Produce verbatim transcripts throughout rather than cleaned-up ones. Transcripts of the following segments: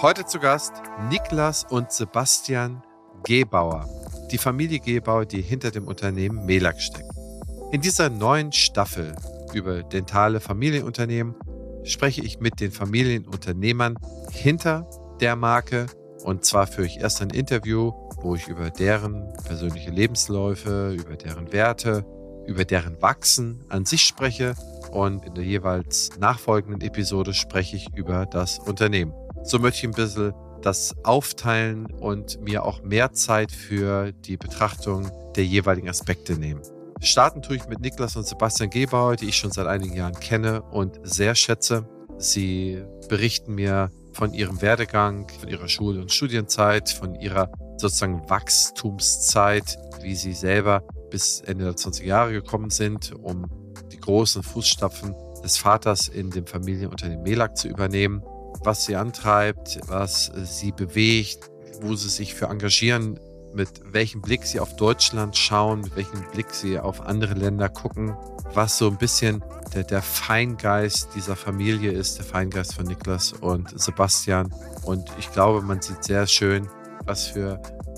Heute zu Gast Niklas und Sebastian Gebauer. Die Familie Gebauer, die hinter dem Unternehmen Melac steckt. In dieser neuen Staffel über dentale Familienunternehmen spreche ich mit den Familienunternehmern hinter der Marke. Und zwar führe ich erst ein Interview, wo ich über deren persönliche Lebensläufe, über deren Werte, über deren Wachsen an sich spreche. Und in der jeweils nachfolgenden Episode spreche ich über das Unternehmen. So möchte ich ein bisschen das aufteilen und mir auch mehr Zeit für die Betrachtung der jeweiligen Aspekte nehmen. Starten tue ich mit Niklas und Sebastian Gebauer, die ich schon seit einigen Jahren kenne und sehr schätze. Sie berichten mir von ihrem Werdegang, von ihrer Schul- und Studienzeit, von ihrer sozusagen Wachstumszeit, wie sie selber bis Ende der zwanziger Jahre gekommen sind, um die großen Fußstapfen des Vaters in dem Familienunternehmen Melac zu übernehmen, was sie antreibt, was sie bewegt, wo sie sich für engagieren, mit welchem Blick sie auf Deutschland schauen, mit welchem Blick sie auf andere Länder gucken, was so ein bisschen der, der Feingeist dieser Familie ist, der Feingeist von Niklas und Sebastian. Und ich glaube, man sieht sehr schön, was für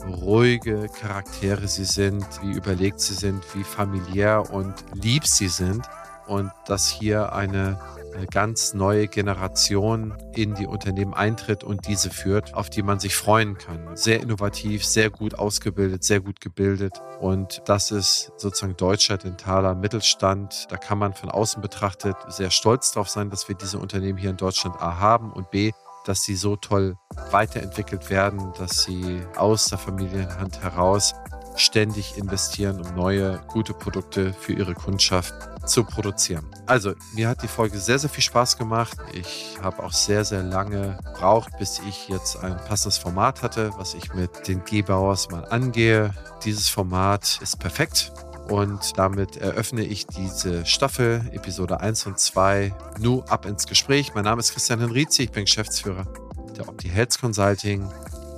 ruhige Charaktere sie sind, wie überlegt sie sind, wie familiär und lieb sie sind. Und dass hier eine ganz neue Generation in die Unternehmen eintritt und diese führt, auf die man sich freuen kann. Sehr innovativ, sehr gut ausgebildet, sehr gut gebildet. Und das ist sozusagen deutscher dentaler Mittelstand. Da kann man von außen betrachtet sehr stolz drauf sein, dass wir diese Unternehmen hier in Deutschland A haben und B, dass sie so toll weiterentwickelt werden, dass sie aus der Familienhand heraus ständig investieren, um neue, gute Produkte für ihre Kundschaft zu produzieren. Also, mir hat die Folge sehr, sehr viel Spaß gemacht. Ich habe auch sehr, sehr lange gebraucht, bis ich jetzt ein passendes Format hatte, was ich mit den Gebauers mal angehe. Dieses Format ist perfekt und damit eröffne ich diese Staffel, Episode eins und zwei, Nu ab ins Gespräch. Mein Name ist Christian Henrizi, ich bin Geschäftsführer der OptiHealth Consulting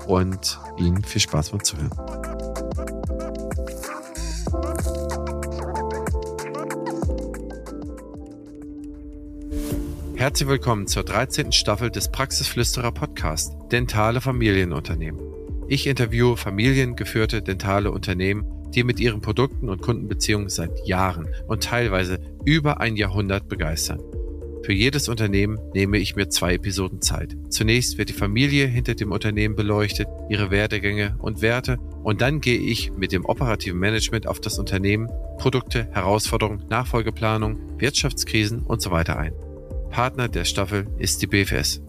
und Ihnen viel Spaß beim Zuhören. Herzlich willkommen zur dreizehnten Staffel des Praxisflüsterer Podcast Dentale Familienunternehmen. Ich interviewe familiengeführte dentale Unternehmen, die mit ihren Produkten und Kundenbeziehungen seit Jahren und teilweise über ein Jahrhundert begeistern. Für jedes Unternehmen nehme ich mir zwei Episoden Zeit. Zunächst wird die Familie hinter dem Unternehmen beleuchtet, ihre Werdegänge und Werte, und dann gehe ich mit dem operativen Management auf das Unternehmen, Produkte, Herausforderungen, Nachfolgeplanung, Wirtschaftskrisen und so weiter ein. Partner der Staffel ist die B F S.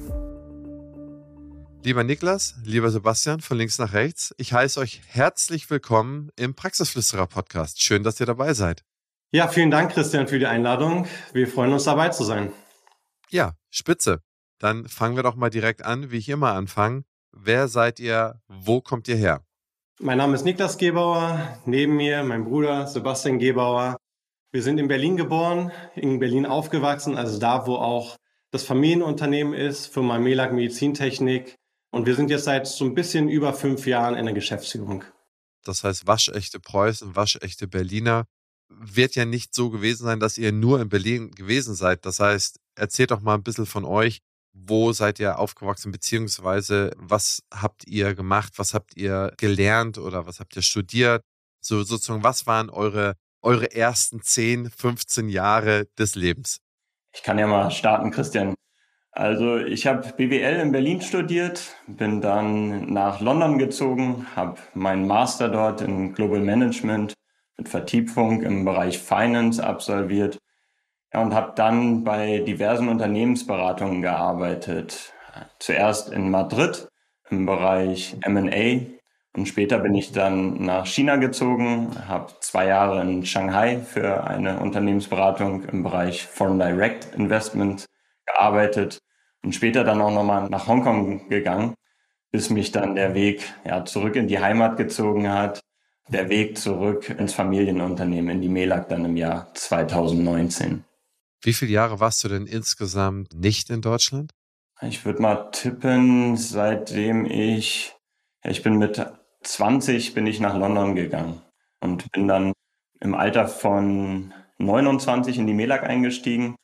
Lieber Niklas, lieber Sebastian, von links nach rechts, ich heiße euch herzlich willkommen im Praxisflüsterer Podcast. Schön, dass ihr dabei seid. Ja, vielen Dank, Christian, für die Einladung. Wir freuen uns, dabei zu sein. Ja, spitze. Dann fangen wir doch mal direkt an, wie ich immer anfange. Wer seid ihr? Wo kommt ihr her? Mein Name ist Niklas Gebauer. Neben mir mein Bruder Sebastian Gebauer. Wir sind in Berlin geboren, in Berlin aufgewachsen, also da, wo auch das Familienunternehmen ist, Firma Melac Medizintechnik. Und wir sind jetzt seit so ein bisschen über fünf Jahren in der Geschäftsführung. Das heißt, waschechte Preußen, waschechte Berliner. Wird ja nicht so gewesen sein, dass ihr nur in Berlin gewesen seid. Das heißt, erzählt doch mal ein bisschen von euch. Wo seid ihr aufgewachsen, beziehungsweise was habt ihr gemacht, was habt ihr gelernt oder was habt ihr studiert? So sozusagen, was waren eure eure ersten zehn, fünfzehn Jahre des Lebens? Ich kann ja mal starten, Christian. Also ich habe B W L in Berlin studiert, bin dann nach London gezogen, habe meinen Master dort in Global Management mit Vertiefung im Bereich Finance absolviert, ja, und habe dann bei diversen Unternehmensberatungen gearbeitet. Zuerst in Madrid im Bereich M und A. Und später bin ich dann nach China gezogen, habe zwei Jahre in Shanghai für eine Unternehmensberatung im Bereich Foreign Direct Investment gearbeitet und später dann auch nochmal nach Hongkong gegangen, bis mich dann der Weg ja, zurück in die Heimat gezogen hat, der Weg zurück ins Familienunternehmen, in die Melac dann im Jahr zweitausendneunzehn. Wie viele Jahre warst du denn insgesamt nicht in Deutschland? Ich würde mal tippen, seitdem ich, ja, ich bin mit zwanzig bin ich nach London gegangen und bin dann im Alter von neunundzwanzig in die Melac eingestiegen.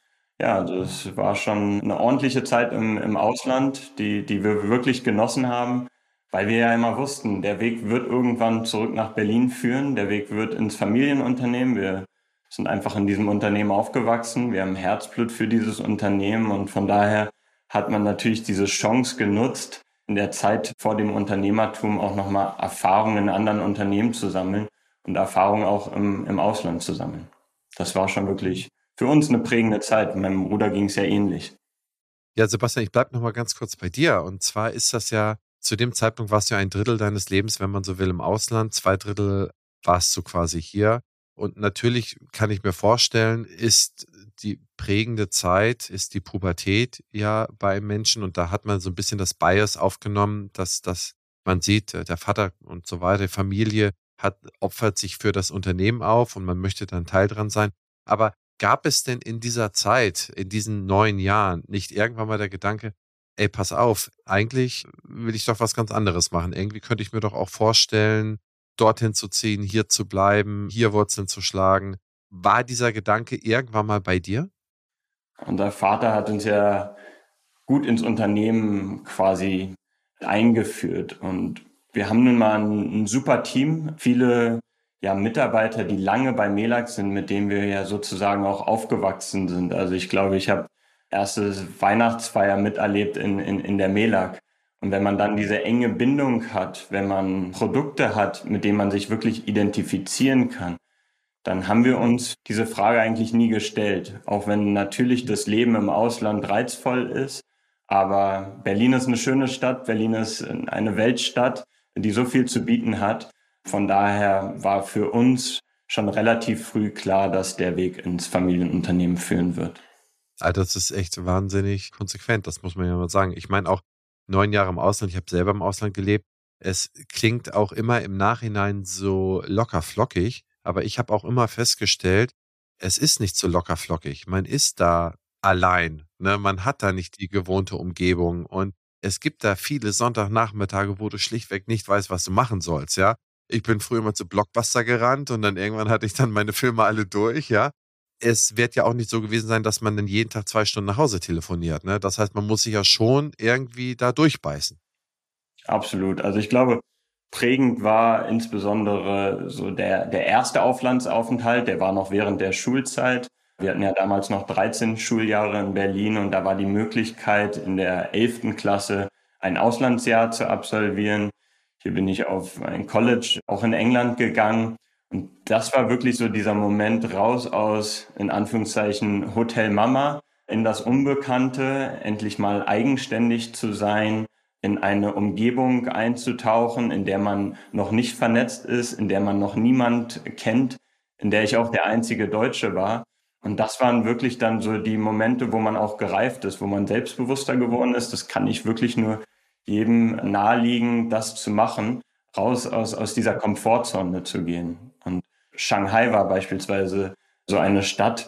Ja, also es war schon eine ordentliche Zeit im, im Ausland, die, die wir wirklich genossen haben, weil wir ja immer wussten, der Weg wird irgendwann zurück nach Berlin führen, der Weg wird ins Familienunternehmen. Wir sind einfach in diesem Unternehmen aufgewachsen, wir haben Herzblut für dieses Unternehmen und von daher hat man natürlich diese Chance genutzt, in der Zeit vor dem Unternehmertum auch nochmal Erfahrungen in anderen Unternehmen zu sammeln und Erfahrungen auch im, im Ausland zu sammeln. Das war schon wirklich für uns eine prägende Zeit. Meinem Bruder ging es ja ähnlich. Ja, Sebastian, ich bleibe noch mal ganz kurz bei dir. Und zwar ist das ja, zu dem Zeitpunkt warst du ja ein Drittel deines Lebens, wenn man so will, im Ausland. Zwei Drittel warst du quasi hier. Und natürlich kann ich mir vorstellen, ist die prägende Zeit, ist die Pubertät ja bei Menschen. Und da hat man so ein bisschen das Bias aufgenommen, dass, dass man sieht, äh, der Vater und so weiter, die Familie hat, opfert sich für das Unternehmen auf und man möchte dann Teil dran sein. Aber gab es denn in dieser Zeit, in diesen neun Jahren, nicht irgendwann mal der Gedanke, ey, pass auf, eigentlich will ich doch was ganz anderes machen. Irgendwie könnte ich mir doch auch vorstellen, dorthin zu ziehen, hier zu bleiben, hier Wurzeln zu schlagen. War dieser Gedanke irgendwann mal bei dir? Unser Vater hat uns ja gut ins Unternehmen quasi eingeführt. Und wir haben nun mal ein, ein super Team, viele ja, Mitarbeiter, die lange bei Melax sind, mit denen wir ja sozusagen auch aufgewachsen sind. Also ich glaube, ich habe erste Weihnachtsfeier miterlebt in, in, in der Melac. Und wenn man dann diese enge Bindung hat, wenn man Produkte hat, mit denen man sich wirklich identifizieren kann, dann haben wir uns diese Frage eigentlich nie gestellt. Auch wenn natürlich das Leben im Ausland reizvoll ist. Aber Berlin ist eine schöne Stadt. Berlin ist eine Weltstadt, die so viel zu bieten hat. Von daher war für uns schon relativ früh klar, dass der Weg ins Familienunternehmen führen wird. Also das ist echt wahnsinnig konsequent, das muss man ja mal sagen. Ich meine auch neun Jahre im Ausland, ich habe selber im Ausland gelebt. Es klingt auch immer im Nachhinein so locker flockig, aber ich habe auch immer festgestellt, es ist nicht so locker flockig. Man ist da allein, ne? Man hat da nicht die gewohnte Umgebung und es gibt da viele Sonntagnachmittage, wo du schlichtweg nicht weißt, was du machen sollst, ja? Ich bin früher mal zu Blockbuster gerannt und dann irgendwann hatte ich dann meine Filme alle durch, ja? Es wird ja auch nicht so gewesen sein, dass man dann jeden Tag zwei Stunden nach Hause telefoniert, ne? Das heißt, man muss sich ja schon irgendwie da durchbeißen. Absolut. Also ich glaube, prägend war insbesondere so der, der erste Auflandsaufenthalt, der war noch während der Schulzeit. Wir hatten ja damals noch dreizehn Schuljahre in Berlin und da war die Möglichkeit, in der elften Klasse ein Auslandsjahr zu absolvieren. Hier bin ich auf ein College auch in England gegangen. Und das war wirklich so dieser Moment raus aus, in Anführungszeichen, Hotel Mama in das Unbekannte, endlich mal eigenständig zu sein, in eine Umgebung einzutauchen, in der man noch nicht vernetzt ist, in der man noch niemand kennt, in der ich auch der einzige Deutsche war. Und das waren wirklich dann so die Momente, wo man auch gereift ist, wo man selbstbewusster geworden ist. Das kann ich wirklich nur jedem naheliegen, das zu machen, raus aus, aus dieser Komfortzone zu gehen. Und Shanghai war beispielsweise so eine Stadt.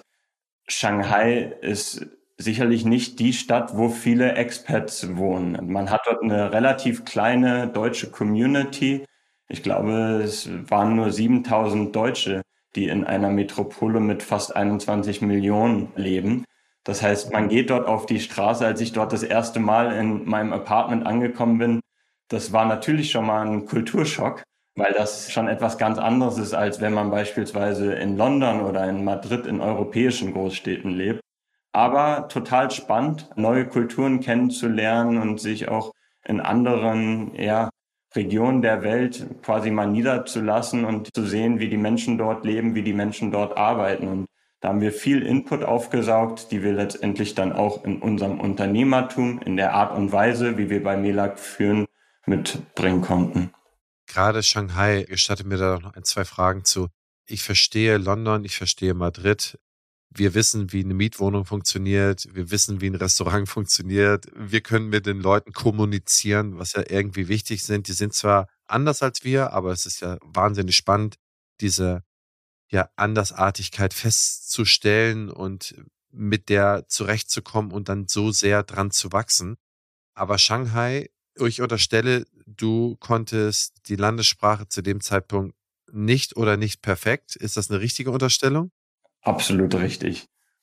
Shanghai ist sicherlich nicht die Stadt, wo viele Expats wohnen. Man hat dort eine relativ kleine deutsche Community. Ich glaube, es waren nur siebentausend Deutsche, die in einer Metropole mit fast einundzwanzig Millionen leben. Das heißt, man geht dort auf die Straße. Als ich dort das erste Mal in meinem Apartment angekommen bin, das war natürlich schon mal ein Kulturschock, weil das schon etwas ganz anderes ist, als wenn man beispielsweise in London oder in Madrid in europäischen Großstädten lebt. Aber total spannend, neue Kulturen kennenzulernen und sich auch in anderen ja, Regionen der Welt quasi mal niederzulassen und zu sehen, wie die Menschen dort leben, wie die Menschen dort arbeiten. Und da haben wir viel Input aufgesaugt, die wir letztendlich dann auch in unserem Unternehmertum, in der Art und Weise, wie wir bei Melac führen, mitbringen konnten. Gerade Shanghai, gestatte mir da noch ein, zwei Fragen zu. Ich verstehe London, ich verstehe Madrid. Wir wissen, wie eine Mietwohnung funktioniert. Wir wissen, wie ein Restaurant funktioniert. Wir können mit den Leuten kommunizieren, was ja irgendwie wichtig sind. Die sind zwar anders als wir, aber es ist ja wahnsinnig spannend, diese ja, Andersartigkeit festzustellen und mit der zurechtzukommen und dann so sehr dran zu wachsen. Aber Shanghai, ich unterstelle, du konntest die Landessprache zu dem Zeitpunkt nicht oder nicht perfekt. Ist das eine richtige Unterstellung? Absolut richtig.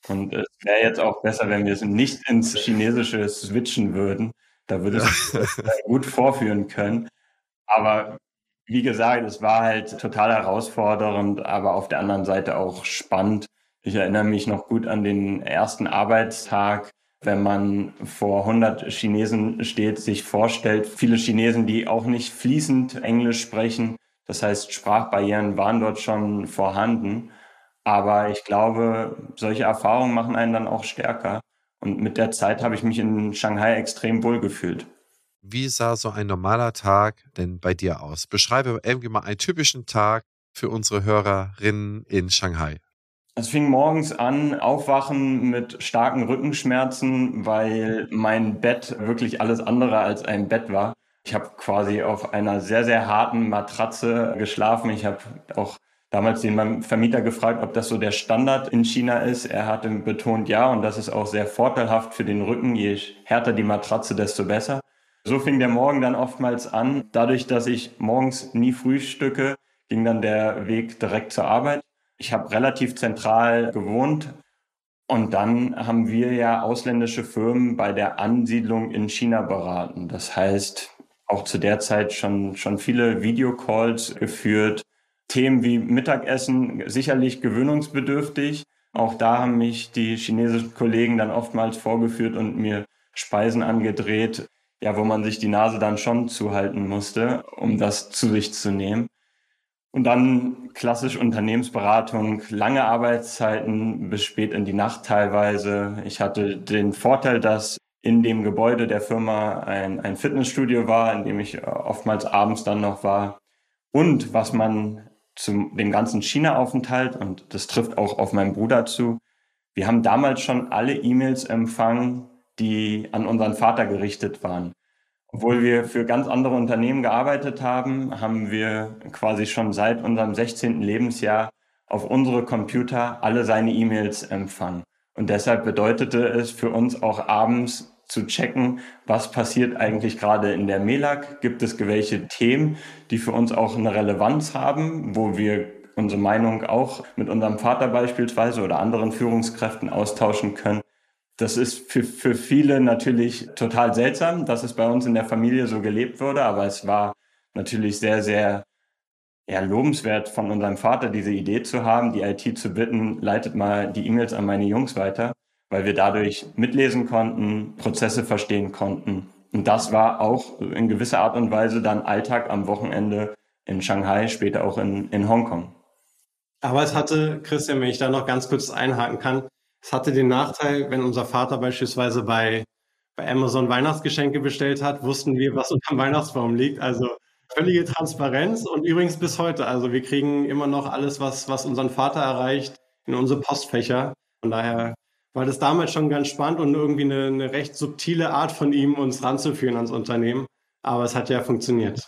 Und es wäre jetzt auch besser, wenn wir es nicht ins Chinesische switchen würden. Da würde es Ja. gut vorführen können. Aber wie gesagt, es war halt total herausfordernd, aber auf der anderen Seite auch spannend. Ich erinnere mich noch gut an den ersten Arbeitstag, wenn man vor hundert Chinesen steht, sich vorstellt, viele Chinesen, die auch nicht fließend Englisch sprechen. Das heißt, Sprachbarrieren waren dort schon vorhanden. Aber ich glaube, solche Erfahrungen machen einen dann auch stärker. Und mit der Zeit habe ich mich in Shanghai extrem wohl gefühlt. Wie sah so ein normaler Tag denn bei dir aus? Beschreibe irgendwie mal einen typischen Tag für unsere Hörerinnen in Shanghai. Es fing morgens an, aufwachen mit starken Rückenschmerzen, weil mein Bett wirklich alles andere als ein Bett war. Ich habe quasi auf einer sehr, sehr harten Matratze geschlafen. Ich habe auch damals den Vermieter gefragt, ob das so der Standard in China ist. Er hatte betont, ja, und das ist auch sehr vorteilhaft für den Rücken. Je härter die Matratze, desto besser. So fing der Morgen dann oftmals an. Dadurch, dass ich morgens nie frühstücke, ging dann der Weg direkt zur Arbeit. Ich habe relativ zentral gewohnt und dann haben wir ja ausländische Firmen bei der Ansiedlung in China beraten. Das heißt, auch zu der Zeit schon, schon viele Videocalls geführt. Themen wie Mittagessen sicherlich gewöhnungsbedürftig. Auch da haben mich die chinesischen Kollegen dann oftmals vorgeführt und mir Speisen angedreht, ja, wo man sich die Nase dann schon zuhalten musste, um das zu sich zu nehmen. Und dann klassisch Unternehmensberatung, lange Arbeitszeiten bis spät in die Nacht teilweise. Ich hatte den Vorteil, dass in dem Gebäude der Firma ein, ein Fitnessstudio war, in dem ich oftmals abends dann noch war. Und was man zu dem ganzen China-Aufenthalt, und das trifft auch auf meinen Bruder zu, wir haben damals schon alle E-Mails empfangen, die an unseren Vater gerichtet waren. Obwohl wir für ganz andere Unternehmen gearbeitet haben, haben wir quasi schon seit unserem sechzehnten Lebensjahr auf unsere Computer alle seine E-Mails empfangen. Und deshalb bedeutete es für uns auch abends zu checken, was passiert eigentlich gerade in der MELAG? Gibt es welche Themen, die für uns auch eine Relevanz haben, wo wir unsere Meinung auch mit unserem Vater beispielsweise oder anderen Führungskräften austauschen können? Das ist für, für viele natürlich total seltsam, dass es bei uns in der Familie so gelebt wurde, aber es war natürlich sehr, sehr ja, lobenswert von unserem Vater, diese Idee zu haben, die I T zu bitten, leitet mal die E-Mails an meine Jungs weiter, weil wir dadurch mitlesen konnten, Prozesse verstehen konnten. Und das war auch in gewisser Art und Weise dann Alltag am Wochenende in Shanghai, später auch in, in Hongkong. Aber es hatte, Christian, wenn ich da noch ganz kurz einhaken kann, es hatte den Nachteil, wenn unser Vater beispielsweise bei, bei Amazon Weihnachtsgeschenke bestellt hat, wussten wir, was unterm Weihnachtsbaum liegt. Also völlige Transparenz und übrigens bis heute. Also wir kriegen immer noch alles, was, was unseren Vater erreicht, in unsere Postfächer. Von daher war das damals schon ganz spannend und irgendwie eine, eine recht subtile Art von ihm, uns ranzuführen ans Unternehmen. Aber es hat ja funktioniert.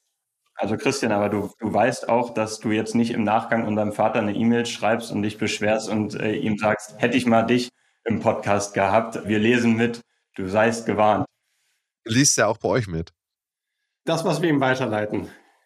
Also Christian, aber du, du weißt auch, dass du jetzt nicht im Nachgang unserem Vater eine E-Mail schreibst und dich beschwerst und äh, ihm sagst, hätte ich mal dich im Podcast gehabt, wir lesen mit, du seist gewarnt. Liest ja auch bei euch mit. Das, was wir ihm weiterleiten.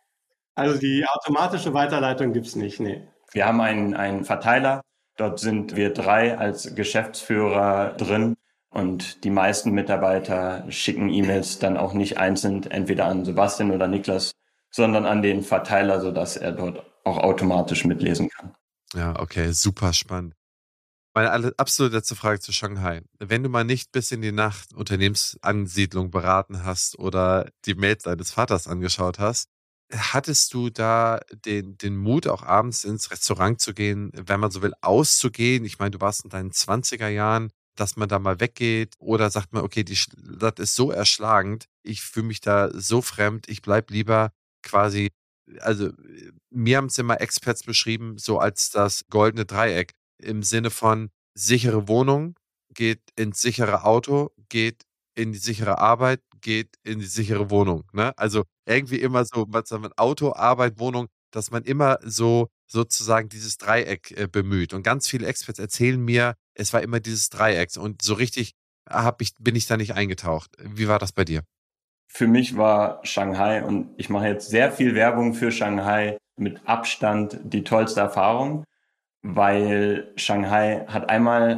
Also die automatische Weiterleitung gibt's nicht, nee. Wir haben einen, einen Verteiler, dort sind wir drei als Geschäftsführer drin und die meisten Mitarbeiter schicken E-Mails dann auch nicht einzeln, entweder an Sebastian oder Niklas, sondern an den Verteiler, sodass er dort auch automatisch mitlesen kann. Ja, okay, super spannend. Meine alle- absolute letzte Frage zu Shanghai. Wenn du mal nicht bis in die Nacht Unternehmensansiedlung beraten hast oder die Mails deines Vaters angeschaut hast, hattest du da den, den Mut, auch abends ins Restaurant zu gehen, wenn man so will, auszugehen? Ich meine, du warst in deinen zwanziger Jahren, dass man da mal weggeht oder sagt man, okay, die Stadt ist so erschlagend, ich fühle mich da so fremd, ich bleib lieber quasi, also äh, mir haben es immer Experts beschrieben, so als das goldene Dreieck im Sinne von sichere Wohnung, geht ins sichere Auto, geht in die sichere Arbeit, geht in die sichere Wohnung. Ne? Also irgendwie immer so, was sagt man, Auto, Arbeit, Wohnung, dass man immer so sozusagen dieses Dreieck äh, bemüht. Und ganz viele Experts erzählen mir, es war immer dieses Dreieck. Und so richtig hab ich, bin ich da nicht eingetaucht. Wie war das bei dir? Für mich war Shanghai, und ich mache jetzt sehr viel Werbung für Shanghai, mit Abstand die tollste Erfahrung, weil Shanghai hat einmal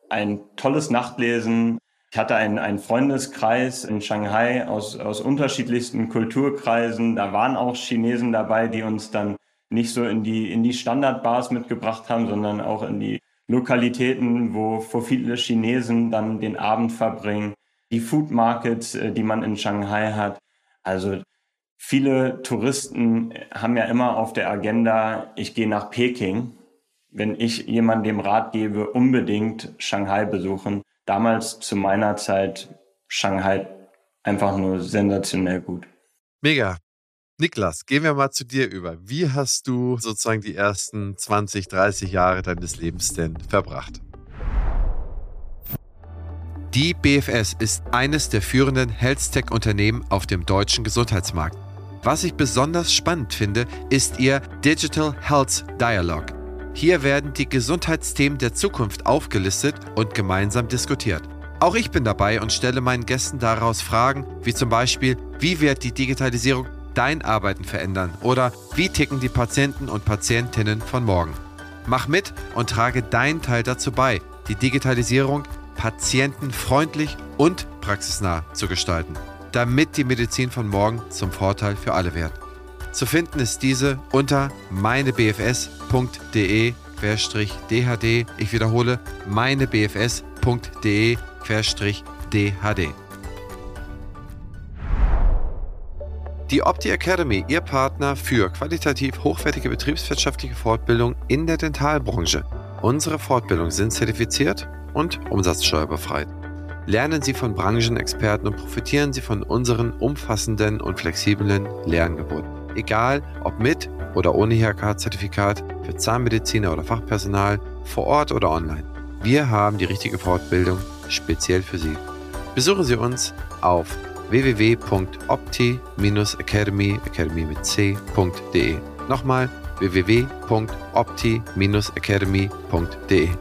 ein tolles Nachtlesen. Ich hatte einen, einen Freundeskreis in Shanghai aus, aus unterschiedlichsten Kulturkreisen. Da waren auch Chinesen dabei, die uns dann nicht so in die, in die Standardbars mitgebracht haben, sondern auch in die Lokalitäten, wo, wo viele Chinesen dann den Abend verbringen. Die Food Markets, die man in Shanghai hat. Also viele Touristen haben ja immer auf der Agenda, ich gehe nach Peking. Wenn ich jemandem dem Rat gebe, unbedingt Shanghai besuchen. Damals zu meiner Zeit Shanghai einfach nur sensationell gut. Mega. Niklas, gehen wir mal zu dir über. Wie hast du sozusagen die ersten zwanzig, dreißig Jahre deines Lebens denn verbracht? Die B F S ist eines der führenden Health-Tech-Unternehmen auf dem deutschen Gesundheitsmarkt. Was ich besonders spannend finde, ist ihr Digital Health Dialogue. Hier werden die Gesundheitsthemen der Zukunft aufgelistet und gemeinsam diskutiert. Auch ich bin dabei und stelle meinen Gästen daraus Fragen, wie zum Beispiel, wie wird die Digitalisierung dein Arbeiten verändern oder wie ticken die Patienten und Patientinnen von morgen. Mach mit und trage deinen Teil dazu bei, die Digitalisierung patientenfreundlich und praxisnah zu gestalten, damit die Medizin von morgen zum Vorteil für alle wird. Zu finden ist diese unter meinebfs punkt de D H D. Ich wiederhole, meinebfs punkt de D H D. Die Opti Academy, Ihr Partner für qualitativ hochwertige betriebswirtschaftliche Fortbildung in der Dentalbranche. Unsere Fortbildungen sind zertifiziert und umsatzsteuerbefreit. Lernen Sie von Branchenexperten und profitieren Sie von unseren umfassenden und flexiblen Lehrangeboten. Egal, ob mit oder ohne I H K-Zertifikat, für Zahnmediziner oder Fachpersonal, vor Ort oder online. Wir haben die richtige Fortbildung speziell für Sie. Besuchen Sie uns auf w w w punkt opti academy, academy mit c punkt de. Nochmal w w w punkt opti academy punkt de.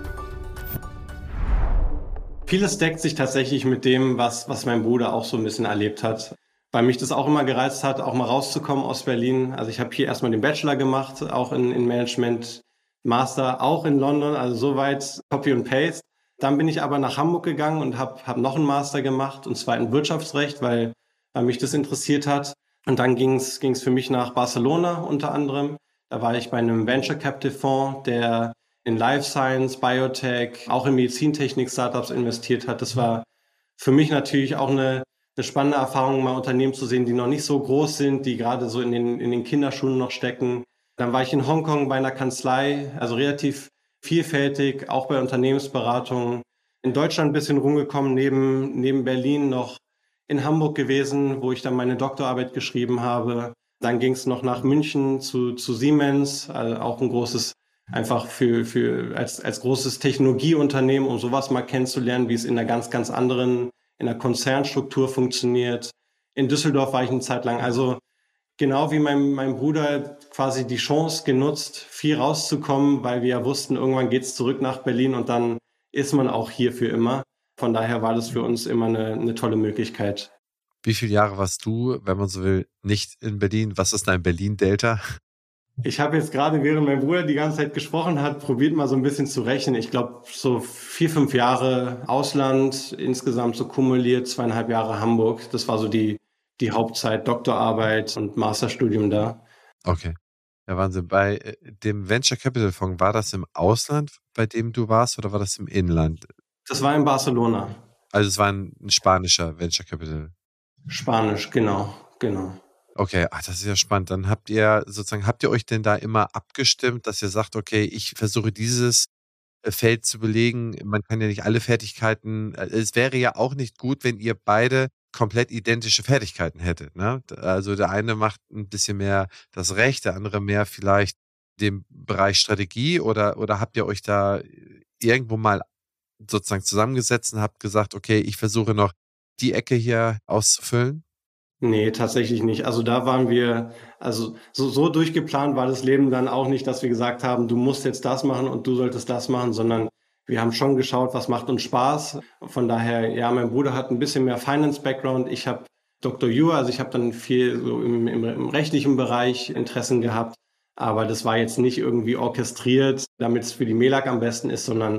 Vieles deckt sich tatsächlich mit dem, was, was mein Bruder auch so ein bisschen erlebt hat. Weil mich das auch immer gereizt hat, auch mal rauszukommen aus Berlin. Also ich habe hier erstmal den Bachelor gemacht, auch in, in Management, Master auch in London, also soweit Copy und Paste. Dann bin ich aber nach Hamburg gegangen und habe hab noch einen Master gemacht, und zwar in Wirtschaftsrecht, weil, weil mich das interessiert hat. Und dann ging es für mich nach Barcelona unter anderem. Da war ich bei einem Venture Capital Fonds, der in Life Science, Biotech, auch in Medizintechnik-Startups investiert hat. Das war für mich natürlich auch eine eine spannende Erfahrung, mal Unternehmen zu sehen, die noch nicht so groß sind, die gerade so in den, in den Kinderschuhen noch stecken. Dann war ich in Hongkong bei einer Kanzlei, also relativ vielfältig, auch bei Unternehmensberatungen. In Deutschland ein bisschen rumgekommen, neben, neben Berlin noch in Hamburg gewesen, wo ich dann meine Doktorarbeit geschrieben habe. Dann ging es noch nach München zu, zu Siemens, also auch ein großes, einfach für, für als, als großes Technologieunternehmen, um sowas mal kennenzulernen, wie es in einer ganz, ganz anderen in der Konzernstruktur funktioniert. In Düsseldorf war ich eine Zeit lang. Also genau wie mein, mein Bruder quasi die Chance genutzt, viel rauszukommen, weil wir ja wussten, irgendwann geht es zurück nach Berlin und dann ist man auch hier für immer. Von daher war das für uns immer eine, eine tolle Möglichkeit. Wie viele Jahre warst du, wenn man so will, nicht in Berlin? Was ist dein Berlin-Delta? Ich habe jetzt gerade, während mein Bruder die ganze Zeit gesprochen hat, probiert mal so ein bisschen zu rechnen. Ich glaube, so vier, fünf Jahre Ausland, insgesamt so kumuliert zweieinhalb Jahre Hamburg. Das war so die, die Hauptzeit, Doktorarbeit und Masterstudium da. Okay. Ja, Wahnsinn. Bei dem Venture Capital Fonds, war das im Ausland, bei dem du warst, oder war das im Inland? Das war in Barcelona. Also es war ein, ein spanischer Venture Capital. Spanisch, genau, genau. Okay, ach, das ist ja spannend. Dann habt ihr sozusagen, habt ihr euch denn da immer abgestimmt, dass ihr sagt, okay, ich versuche dieses Feld zu belegen. Man kann ja nicht alle Fertigkeiten, es wäre ja auch nicht gut, wenn ihr beide komplett identische Fertigkeiten hättet, ne? Also der eine macht ein bisschen mehr das Recht, der andere mehr vielleicht den Bereich Strategie, oder, oder habt ihr euch da irgendwo mal sozusagen zusammengesetzt und habt gesagt, okay, ich versuche noch die Ecke hier auszufüllen? Nee, tatsächlich nicht. Also da waren wir, also so, so durchgeplant war das Leben dann auch nicht, dass wir gesagt haben, du musst jetzt das machen und du solltest das machen, sondern wir haben schon geschaut, was macht uns Spaß. Von daher, ja, mein Bruder hat ein bisschen mehr Finance-Background. Ich habe Doktor Jura, also ich habe dann viel so im, im, im rechtlichen Bereich Interessen gehabt. Aber das war jetzt nicht irgendwie orchestriert, damit es für die MELAG am besten ist, sondern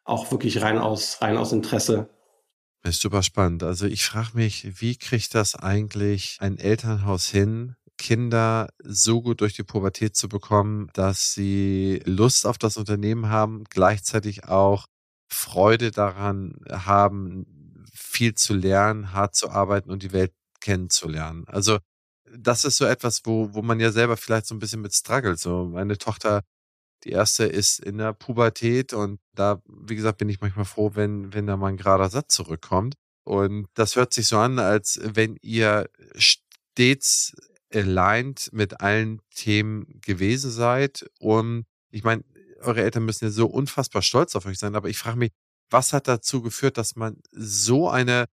auch wirklich rein aus, rein aus Interesse. Das ist super spannend. Also ich frage mich, wie kriegt das eigentlich ein Elternhaus hin, Kinder so gut durch die Pubertät zu bekommen, dass sie Lust auf das Unternehmen haben, gleichzeitig auch Freude daran haben, viel zu lernen, hart zu arbeiten und die Welt kennenzulernen. Also das ist so etwas, wo, wo man ja selber vielleicht so ein bisschen mit struggelt. So meine Tochter, die erste ist in der Pubertät und da, wie gesagt, bin ich manchmal froh, wenn, wenn da mal ein gerader Satz zurückkommt. Und das hört sich so an, als wenn ihr stets aligned mit allen Themen gewesen seid. Und ich meine, eure Eltern müssen ja so unfassbar stolz auf euch sein, aber ich frage mich, was hat dazu geführt, dass man so eine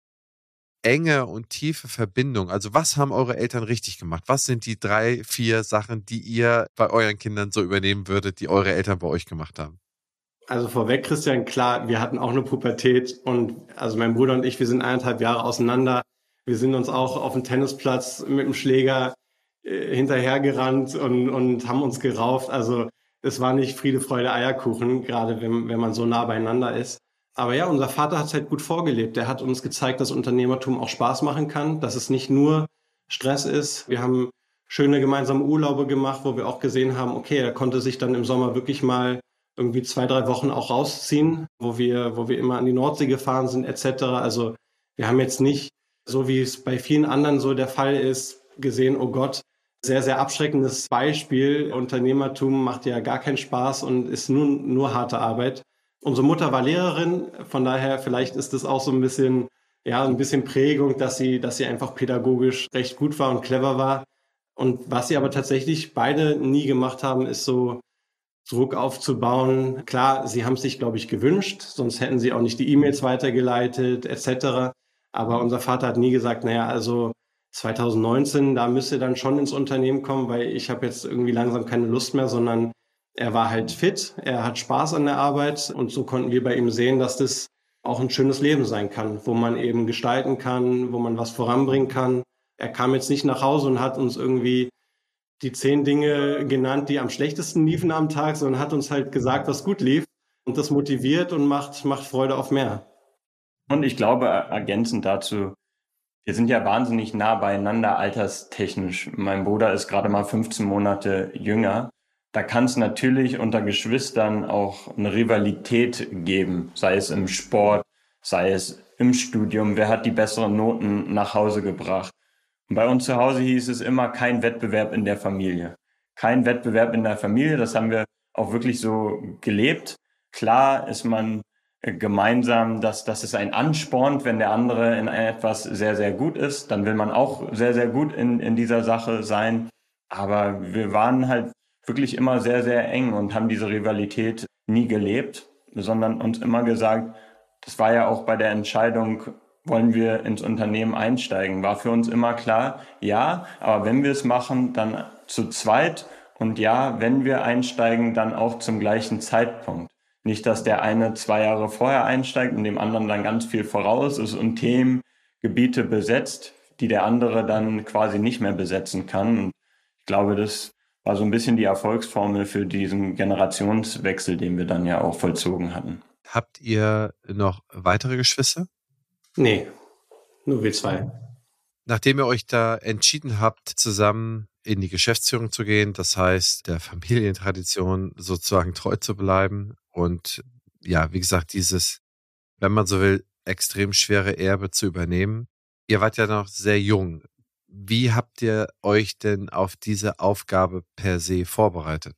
enge und tiefe Verbindung, also was haben eure Eltern richtig gemacht? Was sind die drei, vier Sachen, die ihr bei euren Kindern so übernehmen würdet, die eure Eltern bei euch gemacht haben? Also vorweg, Christian, klar, wir hatten auch eine Pubertät und also mein Bruder und ich, wir sind eineinhalb Jahre auseinander. Wir sind uns auch auf dem Tennisplatz mit dem Schläger äh, hinterhergerannt und, und haben uns gerauft. Also es war nicht Friede, Freude, Eierkuchen, gerade wenn, wenn man so nah beieinander ist. Aber ja, unser Vater hat es halt gut vorgelebt. Er hat uns gezeigt, dass Unternehmertum auch Spaß machen kann, dass es nicht nur Stress ist. Wir haben schöne gemeinsame Urlaube gemacht, wo wir auch gesehen haben, okay, er konnte sich dann im Sommer wirklich mal irgendwie zwei, drei Wochen auch rausziehen, wo wir, wo wir immer an die Nordsee gefahren sind, et cetera. Also wir haben jetzt nicht, so wie es bei vielen anderen so der Fall ist, gesehen, oh Gott, sehr, sehr abschreckendes Beispiel. Unternehmertum macht ja gar keinen Spaß und ist nur, nur harte Arbeit. Unsere Mutter war Lehrerin, von daher vielleicht ist es auch so ein bisschen, ja, ein bisschen Prägung, dass sie, dass sie einfach pädagogisch recht gut war und clever war. Und was sie aber tatsächlich beide nie gemacht haben, ist so Druck aufzubauen. Klar, sie haben es sich, glaube ich, gewünscht, sonst hätten sie auch nicht die E-Mails weitergeleitet, et cetera. Aber unser Vater hat nie gesagt, naja, also zwanzig neunzehn, da müsst ihr dann schon ins Unternehmen kommen, weil ich habe jetzt irgendwie langsam keine Lust mehr, sondern er war halt fit, er hat Spaß an der Arbeit und so konnten wir bei ihm sehen, dass das auch ein schönes Leben sein kann, wo man eben gestalten kann, wo man was voranbringen kann. Er kam jetzt nicht nach Hause und hat uns irgendwie die zehn Dinge genannt, die am schlechtesten liefen am Tag, sondern hat uns halt gesagt, was gut lief und das motiviert und macht, macht Freude auf mehr. Und ich glaube, ergänzend dazu, wir sind ja wahnsinnig nah beieinander alterstechnisch. Mein Bruder ist gerade mal fünfzehn Monate jünger. Da kann es natürlich unter Geschwistern auch eine Rivalität geben, sei es im Sport, sei es im Studium. Wer hat die besseren Noten nach Hause gebracht? Und bei uns zu Hause hieß es immer, kein Wettbewerb in der Familie. Kein Wettbewerb in der Familie, das haben wir auch wirklich so gelebt. Klar ist man gemeinsam, dass, dass es einen anspornt, wenn der andere in etwas sehr, sehr gut ist. Dann will man auch sehr, sehr gut in, in dieser Sache sein. Aber wir waren halt wirklich immer sehr, sehr eng und haben diese Rivalität nie gelebt, sondern uns immer gesagt, das war ja auch bei der Entscheidung, wollen wir ins Unternehmen einsteigen, war für uns immer klar, ja, aber wenn wir es machen, dann zu zweit und ja, wenn wir einsteigen, dann auch zum gleichen Zeitpunkt. Nicht, dass der eine zwei Jahre vorher einsteigt und dem anderen dann ganz viel voraus ist und Themengebiete besetzt, die der andere dann quasi nicht mehr besetzen kann. Und ich glaube, das war so ein bisschen die Erfolgsformel für diesen Generationswechsel, den wir dann ja auch vollzogen hatten. Habt ihr noch weitere Geschwister? Nee, nur wir zwei. Nachdem ihr euch da entschieden habt, zusammen in die Geschäftsführung zu gehen, das heißt, der Familientradition sozusagen treu zu bleiben und ja, wie gesagt, dieses, wenn man so will, extrem schwere Erbe zu übernehmen. Ihr wart ja noch sehr jung. Wie habt ihr euch denn auf diese Aufgabe per se vorbereitet?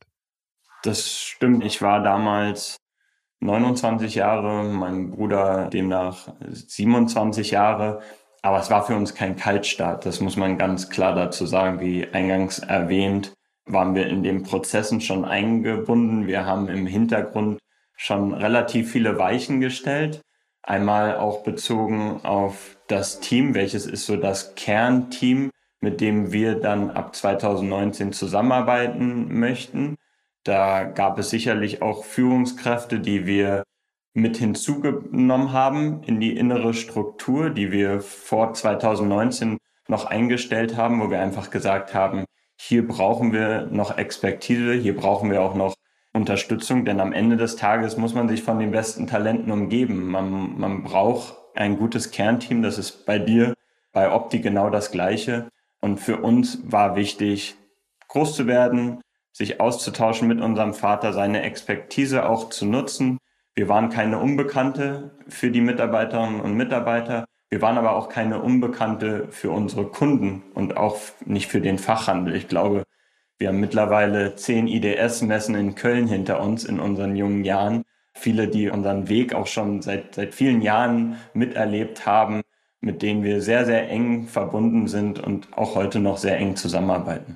Das stimmt. Ich war damals neunundzwanzig Jahre, mein Bruder demnach siebenundzwanzig Jahre. Aber es war für uns kein Kaltstart. Das muss man ganz klar dazu sagen. Wie eingangs erwähnt, waren wir in den Prozessen schon eingebunden. Wir haben im Hintergrund schon relativ viele Weichen gestellt. Einmal auch bezogen auf das Team, welches ist so das Kernteam, mit dem wir dann ab zwanzig neunzehn zusammenarbeiten möchten. Da gab es sicherlich auch Führungskräfte, die wir mit hinzugenommen haben in die innere Struktur, die wir vor zwanzig neunzehn noch eingestellt haben, wo wir einfach gesagt haben, hier brauchen wir noch Expertise, hier brauchen wir auch noch Unterstützung, denn am Ende des Tages muss man sich von den besten Talenten umgeben. Man, man braucht ein gutes Kernteam, das ist bei dir, bei Opti genau das Gleiche. Und für uns war wichtig, groß zu werden, sich auszutauschen mit unserem Vater, seine Expertise auch zu nutzen. Wir waren keine Unbekannte für die Mitarbeiterinnen und Mitarbeiter. Wir waren aber auch keine Unbekannte für unsere Kunden und auch nicht für den Fachhandel. Ich glaube, wir haben mittlerweile zehn I D S-Messen in Köln hinter uns in unseren jungen Jahren. Viele, die unseren Weg auch schon seit, seit vielen Jahren miterlebt haben, mit denen wir sehr, sehr eng verbunden sind und auch heute noch sehr eng zusammenarbeiten.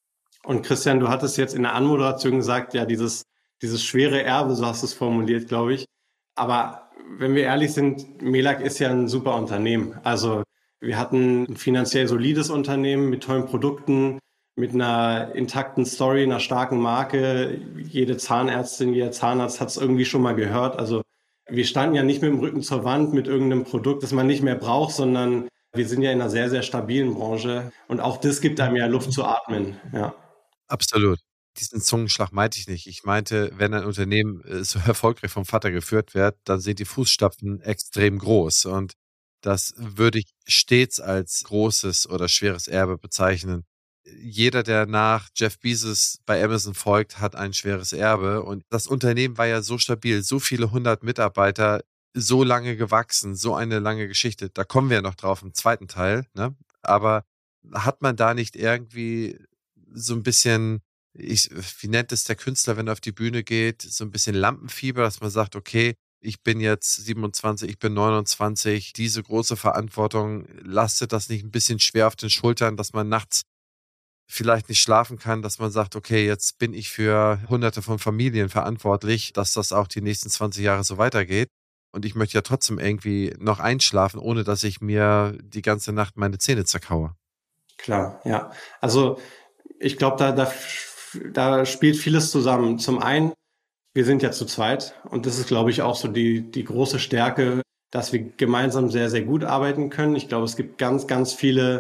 Und Christian, du hattest jetzt in der Anmoderation gesagt, ja, dieses, dieses schwere Erbe, so hast du es formuliert, glaube ich. Aber wenn wir ehrlich sind, Melag ist ja ein super Unternehmen. Also wir hatten ein finanziell solides Unternehmen mit tollen Produkten, mit einer intakten Story, einer starken Marke. Jede Zahnärztin, jeder Zahnarzt hat es irgendwie schon mal gehört. Also wir standen ja nicht mit dem Rücken zur Wand mit irgendeinem Produkt, das man nicht mehr braucht, sondern wir sind ja in einer sehr, sehr stabilen Branche. Und auch das gibt einem ja Luft zu atmen. Ja. Absolut. Diesen Zungenschlag meinte ich nicht. Ich meinte, wenn ein Unternehmen äh, so erfolgreich vom Vater geführt wird, dann sind die Fußstapfen extrem groß. Und das würde ich stets als großes oder schweres Erbe bezeichnen. Jeder, der nach Jeff Bezos bei Amazon folgt, hat ein schweres Erbe. Und das Unternehmen war ja so stabil, so viele hundert Mitarbeiter, so lange gewachsen, so eine lange Geschichte. Da kommen wir noch drauf im zweiten Teil. Ne? Aber hat man da nicht irgendwie so ein bisschen, ich, wie nennt es der Künstler, wenn er auf die Bühne geht, so ein bisschen Lampenfieber, dass man sagt, okay, ich bin jetzt siebenundzwanzig, ich bin neunundzwanzig, diese große Verantwortung, lastet das nicht ein bisschen schwer auf den Schultern, dass man nachts vielleicht nicht schlafen kann, dass man sagt, okay, jetzt bin ich für hunderte von Familien verantwortlich, dass das auch die nächsten zwanzig Jahre so weitergeht. Und ich möchte ja trotzdem irgendwie noch einschlafen, ohne dass ich mir die ganze Nacht meine Zähne zerkaue. Klar, ja. Also ich glaube, da, da, da spielt vieles zusammen. Zum einen, wir sind ja zu zweit und das ist, glaube ich, auch so die, die große Stärke, dass wir gemeinsam sehr, sehr gut arbeiten können. Ich glaube, es gibt ganz, ganz viele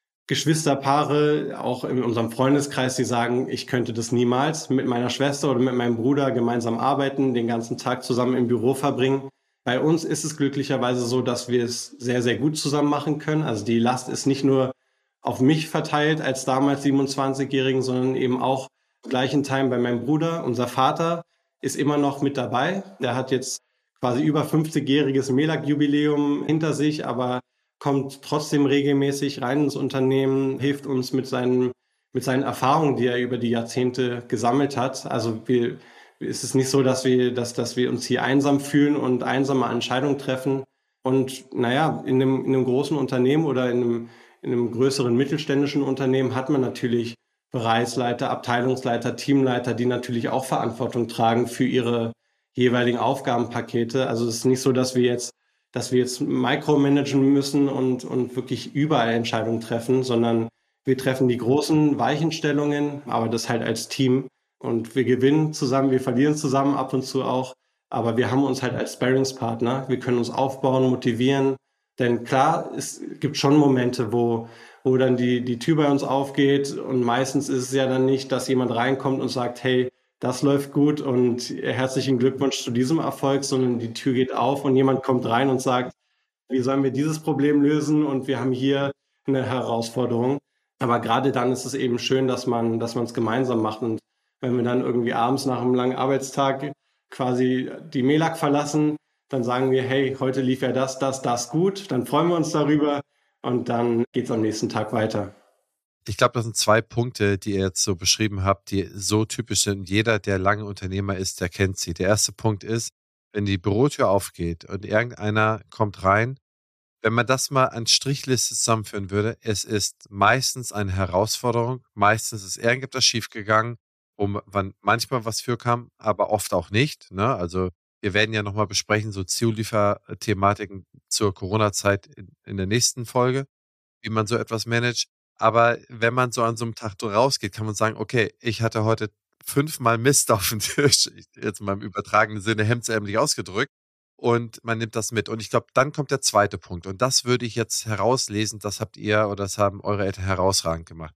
Geschwisterpaare, auch in unserem Freundeskreis, die sagen, ich könnte das niemals mit meiner Schwester oder mit meinem Bruder gemeinsam arbeiten, den ganzen Tag zusammen im Büro verbringen. Bei uns ist es glücklicherweise so, dass wir es sehr, sehr gut zusammen machen können. Also die Last ist nicht nur auf mich verteilt als damals siebenundzwanzigjährigen, sondern eben auch im gleichen Time bei meinem Bruder. Unser Vater ist immer noch mit dabei. Der hat jetzt quasi über fünfzigjähriges Melag-Jubiläum hinter sich, aber kommt trotzdem regelmäßig rein ins Unternehmen, hilft uns mit seinen, mit seinen Erfahrungen, die er über die Jahrzehnte gesammelt hat. Also wir, es ist nicht so, dass wir, dass, dass wir uns hier einsam fühlen und einsame Entscheidungen treffen. Und naja, in einem, in einem großen Unternehmen oder in einem, in einem größeren mittelständischen Unternehmen hat man natürlich Bereichsleiter, Abteilungsleiter, Teamleiter, die natürlich auch Verantwortung tragen für ihre jeweiligen Aufgabenpakete. Also es ist nicht so, dass wir jetzt dass wir jetzt micromanagen müssen und, und wirklich überall Entscheidungen treffen, sondern wir treffen die großen Weichenstellungen, aber das halt als Team. Und wir gewinnen zusammen, wir verlieren zusammen ab und zu auch, aber wir haben uns halt als Sparringspartner. Wir können uns aufbauen, motivieren. Denn klar, es gibt schon Momente, wo, wo dann die, die Tür bei uns aufgeht und meistens ist es ja dann nicht, dass jemand reinkommt und sagt, hey, das läuft gut und herzlichen Glückwunsch zu diesem Erfolg, sondern die Tür geht auf und jemand kommt rein und sagt, wie sollen wir dieses Problem lösen und wir haben hier eine Herausforderung. Aber gerade dann ist es eben schön, dass man, dass man es gemeinsam macht. Und wenn wir dann irgendwie abends nach einem langen Arbeitstag quasi die Melag verlassen, dann sagen wir, hey, heute lief ja das, das, das gut, dann freuen wir uns darüber und dann geht es am nächsten Tag weiter. Ich glaube, das sind zwei Punkte, die ihr jetzt so beschrieben habt, die so typisch sind. Jeder, der lange Unternehmer ist, der kennt sie. Der erste Punkt ist, wenn die Bürotür aufgeht und irgendeiner kommt rein, wenn man das mal an Strichliste zusammenführen würde, es ist meistens eine Herausforderung, meistens ist irgendetwas schiefgegangen, wo man manchmal was für kam, aber oft auch nicht. Ne? Also wir werden ja nochmal besprechen, so Zulieferthematiken zur Corona-Zeit in, in der nächsten Folge, wie man so etwas managt. Aber wenn man so an so einem Tag rausgeht, kann man sagen, okay, ich hatte heute fünfmal Mist auf dem Tisch, jetzt mal im übertragenen Sinne hemdsärmlich ausgedrückt, und man nimmt das mit. Und ich glaube, dann kommt der zweite Punkt. Und das würde ich jetzt herauslesen, das habt ihr oder das haben eure Eltern herausragend gemacht.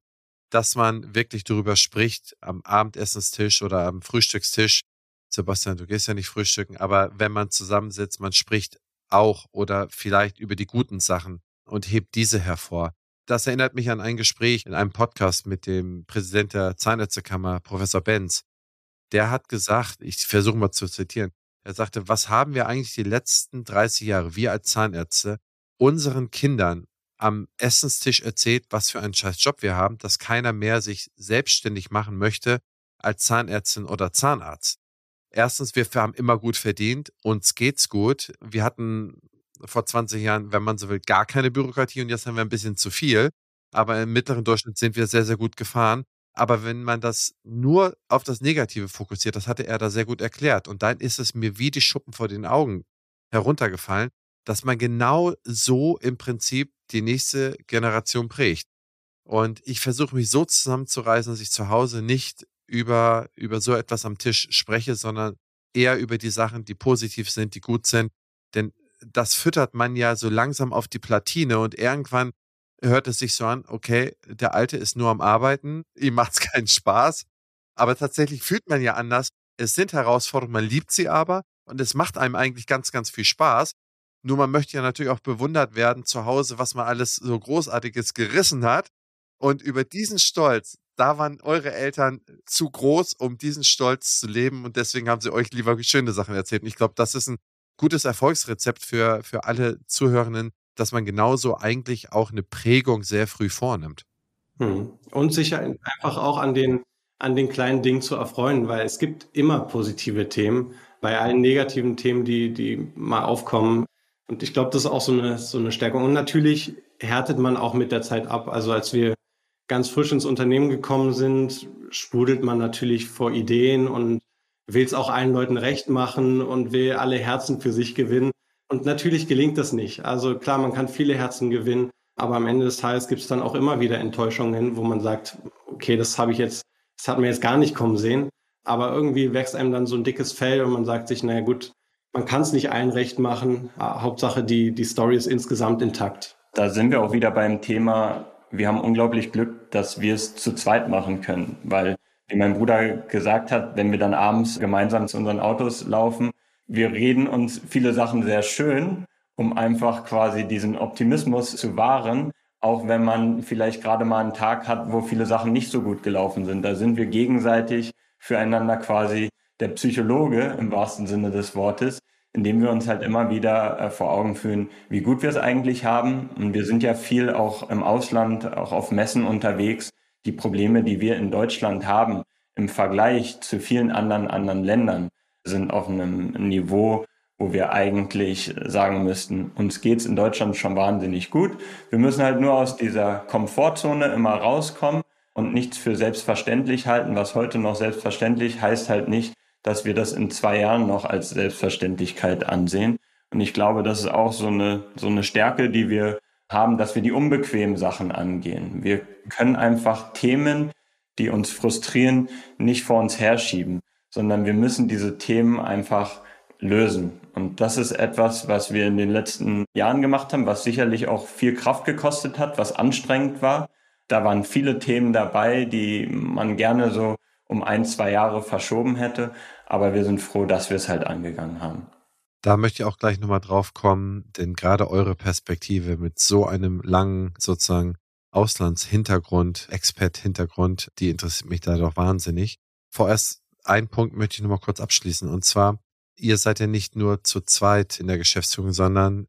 dass man wirklich darüber spricht am Abendessenstisch oder am Frühstückstisch. Sebastian, du gehst ja nicht frühstücken, aber wenn man zusammensitzt, man spricht auch oder vielleicht über die guten Sachen und hebt diese hervor. Das erinnert mich an ein Gespräch in einem Podcast mit dem Präsident der Zahnärztekammer, Professor Benz. Der hat gesagt, ich versuche mal zu zitieren, er sagte, was haben wir eigentlich die letzten dreißig Jahre, wir als Zahnärzte, unseren Kindern am Essenstisch erzählt, was für einen scheiß Job wir haben, dass keiner mehr sich selbstständig machen möchte als Zahnärztin oder Zahnarzt. Erstens, wir haben immer gut verdient, uns geht's gut. Wir hatten vor zwanzig Jahren, wenn man so will, gar keine Bürokratie und jetzt haben wir ein bisschen zu viel. Aber im mittleren Durchschnitt sind wir sehr, sehr gut gefahren. Aber wenn man das nur auf das Negative fokussiert, das hatte er da sehr gut erklärt. Und dann ist es mir wie die Schuppen vor den Augen heruntergefallen, dass man genau so im Prinzip die nächste Generation prägt. Und ich versuche mich so zusammenzureißen, dass ich zu Hause nicht über, über so etwas am Tisch spreche, sondern eher über die Sachen, die positiv sind, die gut sind. Denn das füttert man ja so langsam auf die Platine und irgendwann hört es sich so an, okay, der Alte ist nur am Arbeiten, ihm macht's keinen Spaß. Aber tatsächlich fühlt man ja anders. Es sind Herausforderungen, man liebt sie aber und es macht einem eigentlich ganz, ganz viel Spaß. Nur man möchte ja natürlich auch bewundert werden zu Hause, was man alles so Großartiges gerissen hat. Und über diesen Stolz, da waren eure Eltern zu groß, um diesen Stolz zu leben. Und deswegen haben sie euch lieber schöne Sachen erzählt. Und ich glaube, das ist ein gutes Erfolgsrezept für, für alle Zuhörenden, dass man genauso eigentlich auch eine Prägung sehr früh vornimmt. Hm. Und sich einfach auch an den, an den kleinen Dingen zu erfreuen, weil es gibt immer positive Themen bei allen negativen Themen, die, die mal aufkommen. Und ich glaube, das ist auch so eine, so eine Stärkung. Und natürlich härtet man auch mit der Zeit ab. Also als wir ganz frisch ins Unternehmen gekommen sind, sprudelt man natürlich vor Ideen und will es auch allen Leuten recht machen und will alle Herzen für sich gewinnen. Und natürlich gelingt das nicht. Also klar, man kann viele Herzen gewinnen, aber am Ende des Tages gibt es dann auch immer wieder Enttäuschungen, wo man sagt, okay, das habe ich jetzt, das hat man jetzt gar nicht kommen sehen. Aber irgendwie wächst einem dann so ein dickes Fell und man sagt sich, naja gut, man kann es nicht allen recht machen. Hauptsache, die, die Story ist insgesamt intakt. Da sind wir auch wieder beim Thema, wir haben unglaublich Glück, dass wir es zu zweit machen können. Weil, wie mein Bruder gesagt hat, wenn wir dann abends gemeinsam zu unseren Autos laufen, wir reden uns viele Sachen sehr schön, um einfach quasi diesen Optimismus zu wahren, auch wenn man vielleicht gerade mal einen Tag hat, wo viele Sachen nicht so gut gelaufen sind. Da sind wir gegenseitig füreinander quasi der Psychologe im wahrsten Sinne des Wortes, indem wir uns halt immer wieder äh, vor Augen führen, wie gut wir es eigentlich haben. Und wir sind ja viel auch im Ausland, auch auf Messen unterwegs. Die Probleme, die wir in Deutschland haben, im Vergleich zu vielen anderen anderen Ländern, sind auf einem Niveau, wo wir eigentlich sagen müssten, uns geht's in Deutschland schon wahnsinnig gut. Wir müssen halt nur aus dieser Komfortzone immer rauskommen und nichts für selbstverständlich halten. Was heute noch selbstverständlich heißt halt nicht, dass wir das in zwei Jahren noch als Selbstverständlichkeit ansehen. Und ich glaube, das ist auch so eine, so eine Stärke, die wir haben, dass wir die unbequemen Sachen angehen. Wir können einfach Themen, die uns frustrieren, nicht vor uns herschieben, sondern wir müssen diese Themen einfach lösen. Und das ist etwas, was wir in den letzten Jahren gemacht haben, was sicherlich auch viel Kraft gekostet hat, was anstrengend war. Da waren viele Themen dabei, die man gerne so um ein, zwei Jahre verschoben hätte. Aber wir sind froh, dass wir es halt angegangen haben. Da möchte ich auch gleich nochmal drauf kommen, denn gerade eure Perspektive mit so einem langen sozusagen Auslandshintergrund, Expat-Hintergrund, die interessiert mich da doch wahnsinnig. Vorerst einen Punkt möchte ich nochmal kurz abschließen. Und zwar, ihr seid ja nicht nur zu zweit in der Geschäftsführung, sondern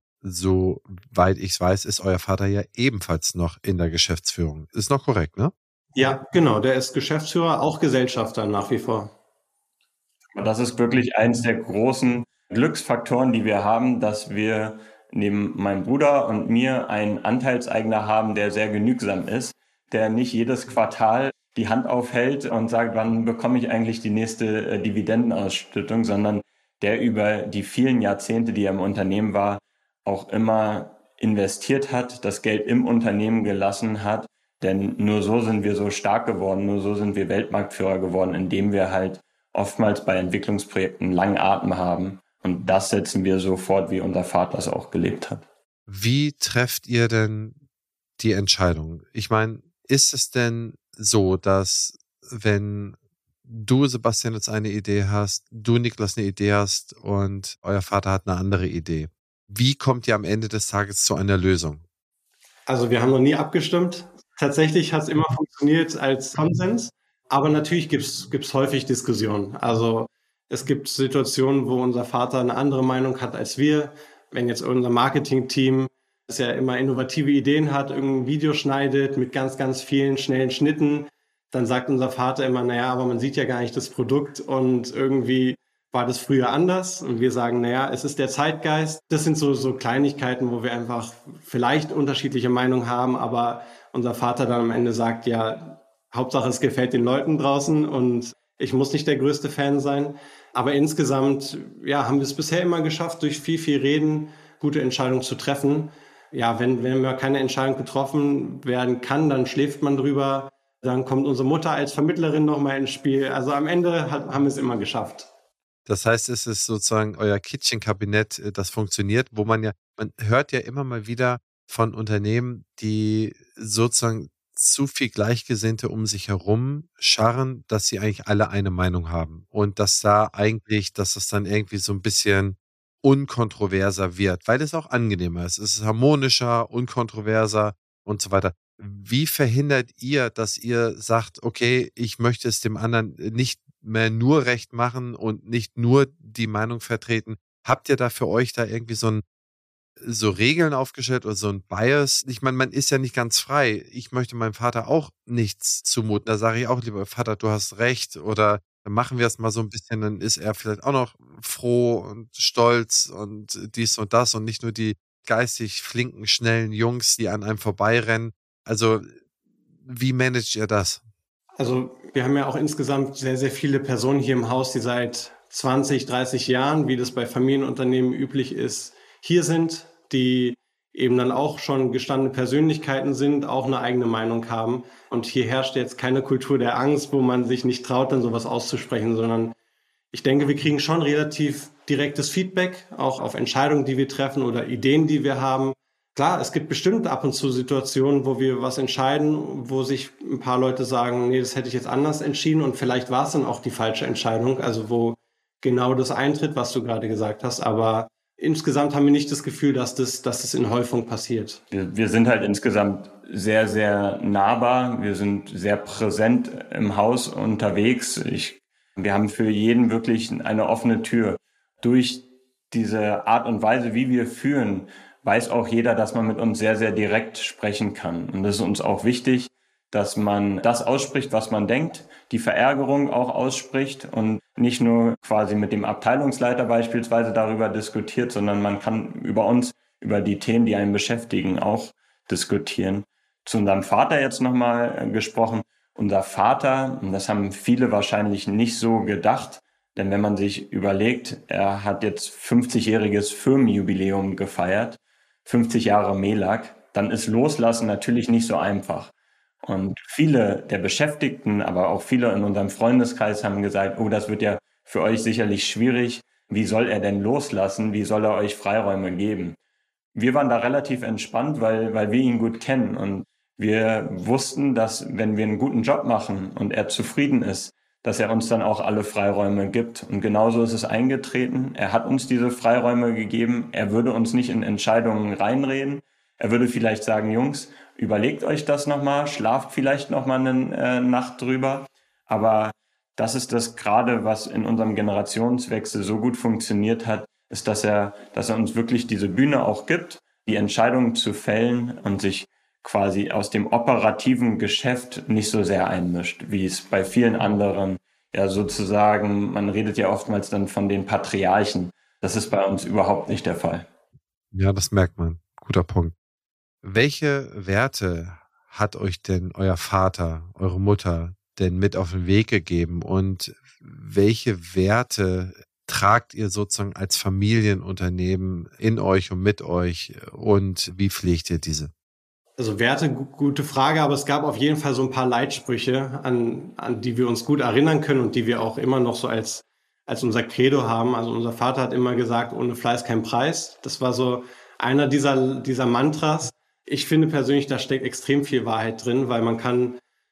soweit ich weiß, ist euer Vater ja ebenfalls noch in der Geschäftsführung. Ist noch korrekt, ne? Ja, genau. Der ist Geschäftsführer, auch Gesellschafter nach wie vor. Das ist wirklich eins der großen Glücksfaktoren, die wir haben, dass wir neben meinem Bruder und mir einen Anteilseigner haben, der sehr genügsam ist, der nicht jedes Quartal die Hand aufhält und sagt, wann bekomme ich eigentlich die nächste äh, Dividendenausschüttung, sondern der über die vielen Jahrzehnte, die er im Unternehmen war, auch immer investiert hat, das Geld im Unternehmen gelassen hat. Denn nur so sind wir so stark geworden, nur so sind wir Weltmarktführer geworden, indem wir halt oftmals bei Entwicklungsprojekten einen langen Atem haben. Und das setzen wir so fort, wie unser Vater es auch gelebt hat. Wie trefft ihr denn die Entscheidung? Ich meine, ist es denn so, dass wenn du, Sebastian, jetzt eine Idee hast, du, Niklas, eine Idee hast und euer Vater hat eine andere Idee? Wie kommt ihr am Ende des Tages zu einer Lösung? Also wir haben noch nie abgestimmt. Tatsächlich hat es immer funktioniert als Konsens, aber natürlich gibt es häufig Diskussionen. Also es gibt Situationen, wo unser Vater eine andere Meinung hat als wir. Wenn jetzt unser Marketing-Team, das ja immer innovative Ideen hat, irgendein Video schneidet mit ganz, ganz vielen schnellen Schnitten, dann sagt unser Vater immer, naja, aber man sieht ja gar nicht das Produkt und irgendwie war das früher anders. Und wir sagen, naja, es ist der Zeitgeist. Das sind so, so Kleinigkeiten, wo wir einfach vielleicht unterschiedliche Meinungen haben, aber unser Vater dann am Ende sagt, ja, Hauptsache es gefällt den Leuten draußen und ich muss nicht der größte Fan sein. Aber insgesamt, ja, haben wir es bisher immer geschafft, durch viel, viel Reden gute Entscheidungen zu treffen. Ja, wenn, wenn mal keine Entscheidung getroffen werden kann, dann schläft man drüber. Dann kommt unsere Mutter als Vermittlerin nochmal ins Spiel. Also am Ende hat, haben wir es immer geschafft. Das heißt, es ist sozusagen euer Kitchenkabinett, äh, das funktioniert, wo man ja, man hört ja immer mal wieder von Unternehmen, die sozusagen zu viel Gleichgesinnte um sich herum scharren, dass sie eigentlich alle eine Meinung haben. Und dass da eigentlich, dass es dann irgendwie so ein bisschen unkontroverser wird, weil es auch angenehmer ist. Es ist harmonischer, unkontroverser und so weiter. Wie verhindert ihr, dass ihr sagt, okay, ich möchte es dem anderen nicht mehr nur recht machen und nicht nur die Meinung vertreten? Habt ihr da für euch da irgendwie so ein so Regeln aufgestellt oder so ein Bias? Ich meine, man ist ja nicht ganz frei. Ich möchte meinem Vater auch nichts zumuten. Da sage ich auch lieber, Vater, du hast recht. Oder dann machen wir es mal so ein bisschen, dann ist er vielleicht auch noch froh und stolz und dies und das und nicht nur die geistig flinken, schnellen Jungs, die an einem vorbeirennen. Also, wie managt ihr das? Also wir haben ja auch insgesamt sehr, sehr viele Personen hier im Haus, die seit zwanzig, dreißig Jahren, wie das bei Familienunternehmen üblich ist, hier sind, die eben dann auch schon gestandene Persönlichkeiten sind, auch eine eigene Meinung haben. Und hier herrscht jetzt keine Kultur der Angst, wo man sich nicht traut, dann sowas auszusprechen, sondern ich denke, wir kriegen schon relativ direktes Feedback, auch auf Entscheidungen, die wir treffen oder Ideen, die wir haben. Klar, es gibt bestimmt ab und zu Situationen, wo wir was entscheiden, wo sich ein paar Leute sagen, nee, das hätte ich jetzt anders entschieden und vielleicht war es dann auch die falsche Entscheidung, also wo genau das eintritt, was du gerade gesagt hast. Aber insgesamt haben wir nicht das Gefühl, dass das, dass das in Häufung passiert. Wir, wir sind halt insgesamt sehr, sehr nahbar. Wir sind sehr präsent im Haus unterwegs. Ich, wir haben für jeden wirklich eine offene Tür. Durch diese Art und Weise, wie wir führen, weiß auch jeder, dass man mit uns sehr, sehr direkt sprechen kann. Und das ist uns auch wichtig, dass man das ausspricht, was man denkt, die Verärgerung auch ausspricht und nicht nur quasi mit dem Abteilungsleiter beispielsweise darüber diskutiert, sondern man kann über uns, über die Themen, die einen beschäftigen, auch diskutieren. Zu unserem Vater jetzt nochmal gesprochen. Unser Vater, und das haben viele wahrscheinlich nicht so gedacht, denn wenn man sich überlegt, er hat jetzt fünfzigjähriges Firmenjubiläum gefeiert, fünfzig Jahre Melag, dann ist Loslassen natürlich nicht so einfach. Und viele der Beschäftigten, aber auch viele in unserem Freundeskreis haben gesagt, oh, das wird ja für euch sicherlich schwierig. Wie soll er denn loslassen? Wie soll er euch Freiräume geben? Wir waren da relativ entspannt, weil, weil wir ihn gut kennen. Und wir wussten, dass wenn wir einen guten Job machen und er zufrieden ist, dass er uns dann auch alle Freiräume gibt. Und genauso ist es eingetreten. Er hat uns diese Freiräume gegeben. Er würde uns nicht in Entscheidungen reinreden. Er würde vielleicht sagen, Jungs, überlegt euch das nochmal, schlaft vielleicht nochmal eine äh, Nacht drüber. Aber das ist das gerade, was in unserem Generationswechsel so gut funktioniert hat, ist, dass er, dass er uns wirklich diese Bühne auch gibt, die Entscheidungen zu fällen und sich quasi aus dem operativen Geschäft nicht so sehr einmischt, wie es bei vielen anderen, ja sozusagen, man redet ja oftmals dann von den Patriarchen. Das ist bei uns überhaupt nicht der Fall. Ja, das merkt man. Guter Punkt. Welche Werte hat euch denn euer Vater, eure Mutter denn mit auf den Weg gegeben und welche Werte tragt ihr sozusagen als Familienunternehmen in euch und mit euch und wie pflegt ihr diese? Also Werte, gu- gute Frage, aber es gab auf jeden Fall so ein paar Leitsprüche, an, an die wir uns gut erinnern können und die wir auch immer noch so als, als unser Credo haben. Also unser Vater hat immer gesagt, ohne Fleiß kein Preis. Das war so einer dieser, dieser Mantras. Ich finde persönlich, da steckt extrem viel Wahrheit drin, weil man kann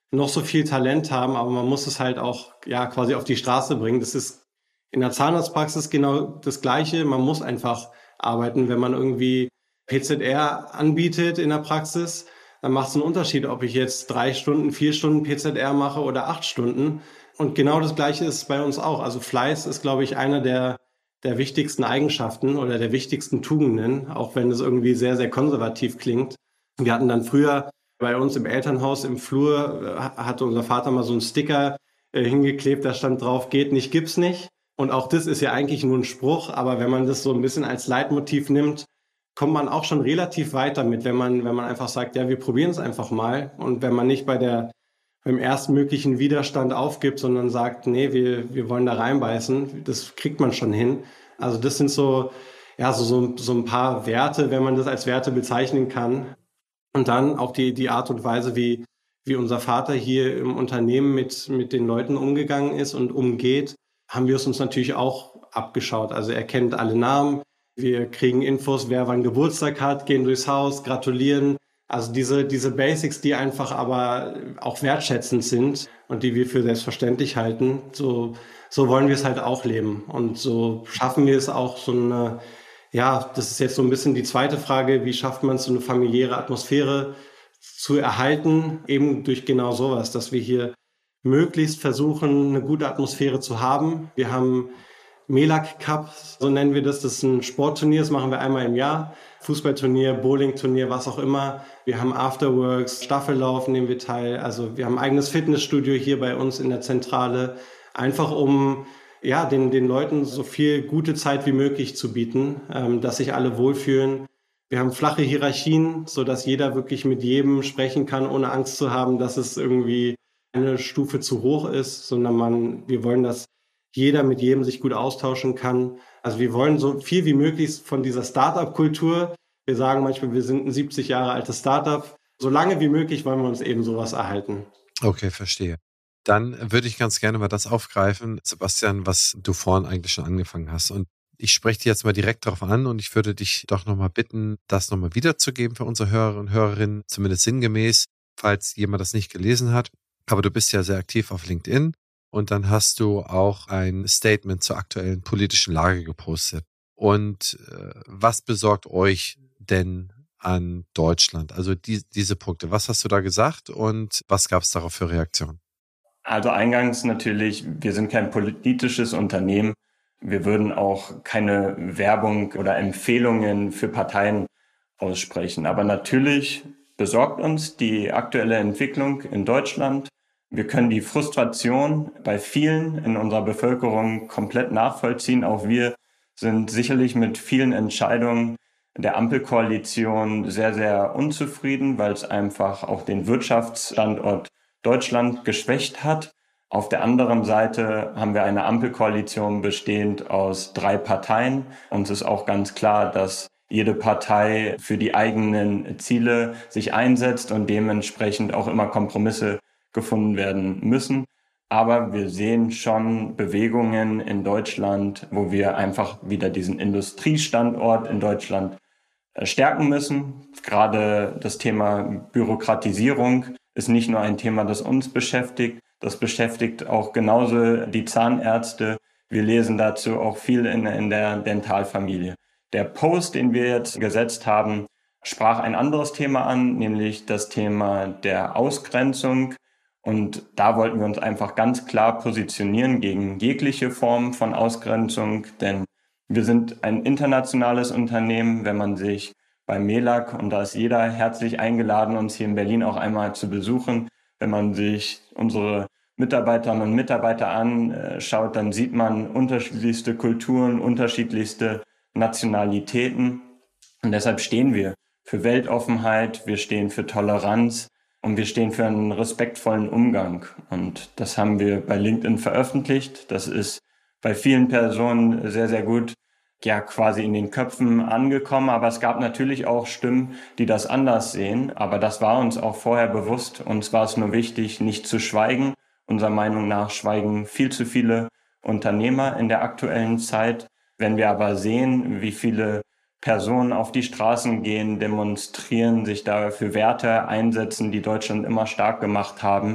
noch so viel Talent haben, aber man muss es halt auch ja quasi auf die Straße bringen. Das ist in der Zahnarztpraxis genau das Gleiche. Man muss einfach arbeiten. Wenn man irgendwie P Z R anbietet in der Praxis, dann macht es einen Unterschied, ob ich jetzt drei Stunden, vier Stunden P Z R mache oder acht Stunden. Und genau das Gleiche ist bei uns auch. Also Fleiß ist, glaube ich, einer der, der wichtigsten Eigenschaften oder der wichtigsten Tugenden, auch wenn es irgendwie sehr, sehr konservativ klingt. Wir hatten dann früher bei uns im Elternhaus im Flur, äh, hatte unser Vater mal so einen Sticker äh, hingeklebt, da stand drauf, geht nicht, gibt's nicht. Und auch das ist ja eigentlich nur ein Spruch, aber wenn man das so ein bisschen als Leitmotiv nimmt, kommt man auch schon relativ weit damit, wenn man, wenn man einfach sagt, ja, wir probieren es einfach mal. Und wenn man nicht bei der, beim ersten möglichen Widerstand aufgibt, sondern sagt, nee, wir, wir wollen da reinbeißen, das kriegt man schon hin. Also das sind so, ja, so, so, so ein paar Werte, wenn man das als Werte bezeichnen kann. Und dann auch die, die Art und Weise, wie, wie unser Vater hier im Unternehmen mit, mit den Leuten umgegangen ist und umgeht, haben wir es uns natürlich auch abgeschaut. Also er kennt alle Namen, wir kriegen Infos, wer wann Geburtstag hat, gehen durchs Haus, gratulieren. Also diese, diese Basics, die einfach aber auch wertschätzend sind und die wir für selbstverständlich halten, so, so wollen wir es halt auch leben. Und so schaffen wir es auch so eine, ja, das ist jetzt so ein bisschen die zweite Frage, wie schafft man es, so eine familiäre Atmosphäre zu erhalten, eben durch genau sowas, dass wir hier möglichst versuchen, eine gute Atmosphäre zu haben. Wir haben Melak Cup, so nennen wir das. Das ist ein Sportturnier, das machen wir einmal im Jahr. Fußballturnier, Bowlingturnier, was auch immer. Wir haben Afterworks, Staffellauf nehmen wir teil. Also wir haben ein eigenes Fitnessstudio hier bei uns in der Zentrale. Einfach um ja, den, den Leuten so viel gute Zeit wie möglich zu bieten, ähm, dass sich alle wohlfühlen. Wir haben flache Hierarchien, so dass jeder wirklich mit jedem sprechen kann, ohne Angst zu haben, dass es irgendwie eine Stufe zu hoch ist, sondern man, wir wollen, dass jeder mit jedem sich gut austauschen kann. Also wir wollen so viel wie möglich von dieser Startup-Kultur. Wir sagen manchmal, wir sind ein siebzig Jahre altes Startup. So lange wie möglich wollen wir uns eben sowas erhalten. Okay, verstehe. Dann würde ich ganz gerne mal das aufgreifen, Sebastian, was du vorhin eigentlich schon angefangen hast. Und ich spreche dich jetzt mal direkt darauf an und ich würde dich doch nochmal bitten, das nochmal wiederzugeben für unsere Hörer und Hörerinnen, zumindest sinngemäß, falls jemand das nicht gelesen hat. Aber du bist ja sehr aktiv auf LinkedIn und dann hast du auch ein Statement zur aktuellen politischen Lage gepostet. Und äh, was besorgt euch denn an Deutschland? Also die, diese Punkte. Was hast du da gesagt und was gab es darauf für Reaktionen? Also eingangs natürlich, wir sind kein politisches Unternehmen. Wir würden auch keine Werbung oder Empfehlungen für Parteien aussprechen. Aber natürlich besorgt uns die aktuelle Entwicklung in Deutschland. Wir können die Frustration bei vielen in unserer Bevölkerung komplett nachvollziehen. Auch wir sind sicherlich mit vielen Entscheidungen der Ampelkoalition sehr, sehr unzufrieden, weil es einfach auch den Wirtschaftsstandort Deutschland geschwächt hat. Auf der anderen Seite haben wir eine Ampelkoalition bestehend aus drei Parteien. Uns ist auch ganz klar, dass jede Partei für die eigenen Ziele sich einsetzt und dementsprechend auch immer Kompromisse gefunden werden müssen. Aber wir sehen schon Bewegungen in Deutschland, wo wir einfach wieder diesen Industriestandort in Deutschland stärken müssen. Gerade das Thema Bürokratisierung ist nicht nur ein Thema, das uns beschäftigt, das beschäftigt auch genauso die Zahnärzte. Wir lesen dazu auch viel in, in der Dentalfamilie. Der Post, den wir jetzt gesetzt haben, sprach ein anderes Thema an, nämlich das Thema der Ausgrenzung. Und da wollten wir uns einfach ganz klar positionieren gegen jegliche Form von Ausgrenzung, denn wir sind ein internationales Unternehmen. Wenn man sich bei Melak, und da ist jeder herzlich eingeladen, uns hier in Berlin auch einmal zu besuchen, wenn man sich unsere Mitarbeiterinnen und Mitarbeiter anschaut, dann sieht man unterschiedlichste Kulturen, unterschiedlichste Nationalitäten. Und deshalb stehen wir für Weltoffenheit, wir stehen für Toleranz und wir stehen für einen respektvollen Umgang. Und das haben wir bei LinkedIn veröffentlicht. Das ist bei vielen Personen sehr, sehr gut ja quasi in den Köpfen angekommen. Aber es gab natürlich auch Stimmen, die das anders sehen. Aber das war uns auch vorher bewusst. Uns war es nur wichtig, nicht zu schweigen. Unserer Meinung nach schweigen viel zu viele Unternehmer in der aktuellen Zeit. Wenn wir aber sehen, wie viele Personen auf die Straßen gehen, demonstrieren, sich da für Werte einsetzen, die Deutschland immer stark gemacht haben,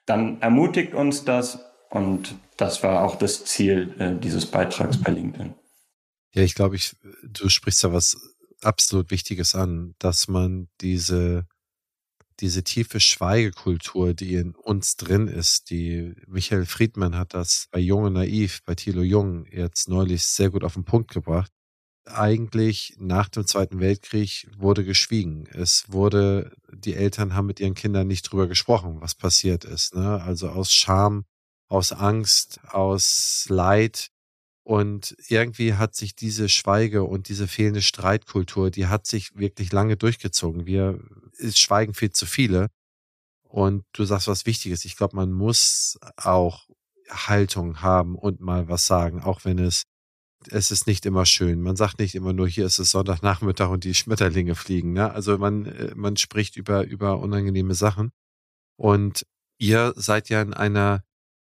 dann ermutigt uns das und das war auch das Ziel äh, dieses Beitrags bei LinkedIn. Ja, ich glaube, ich, du sprichst da was absolut Wichtiges an, dass man diese, diese tiefe Schweigekultur, die in uns drin ist, die Michael Friedmann hat das bei Jung und Naiv, bei Thilo Jung jetzt neulich sehr gut auf den Punkt gebracht. Eigentlich nach dem Zweiten Weltkrieg wurde geschwiegen. Es wurde, die Eltern haben mit ihren Kindern nicht drüber gesprochen, was passiert ist, ne? Also aus Scham, aus Angst, aus Leid. Und irgendwie hat sich diese Schweige und diese fehlende Streitkultur, die hat sich wirklich lange durchgezogen. Wir, es schweigen viel zu viele. Und du sagst was Wichtiges. Ich glaube, man muss auch Haltung haben und mal was sagen, auch wenn es, es ist nicht immer schön. Man sagt nicht immer nur, hier ist es Sonntagnachmittag und die Schmetterlinge fliegen, ne? Also man, äh, man spricht über, über unangenehme Sachen. Und ihr seid ja in einer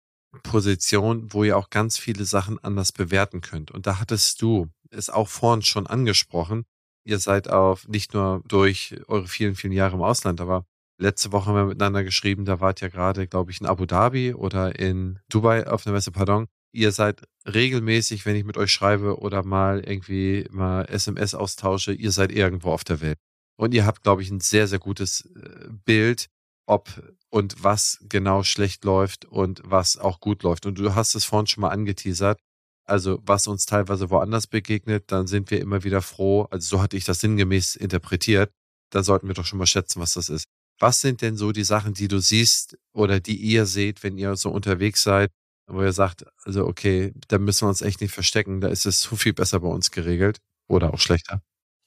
Position, wo ihr auch ganz viele Sachen anders bewerten könnt. Und da hattest du es auch vorhin schon angesprochen. Ihr seid auf nicht nur durch eure vielen, vielen Jahre im Ausland, aber letzte Woche haben wir miteinander geschrieben, da wart ihr gerade, glaube ich, in Abu Dhabi oder in Dubai auf einer Messe, pardon. Ihr seid regelmäßig, wenn ich mit euch schreibe oder mal irgendwie mal S M S austausche, ihr seid irgendwo auf der Welt. Und ihr habt, glaube ich, ein sehr, sehr gutes äh, Bild, ob und was genau schlecht läuft und was auch gut läuft. Und du hast es vorhin schon mal angeteasert. Also was uns teilweise woanders begegnet, dann sind wir immer wieder froh. Also so hatte ich das sinngemäß interpretiert. Da sollten wir doch schon mal schätzen, was das ist. Was sind denn so die Sachen, die du siehst oder die ihr seht, wenn ihr so unterwegs seid, wo ihr sagt, also okay, da müssen wir uns echt nicht verstecken, da ist es so viel besser bei uns geregelt oder auch schlechter?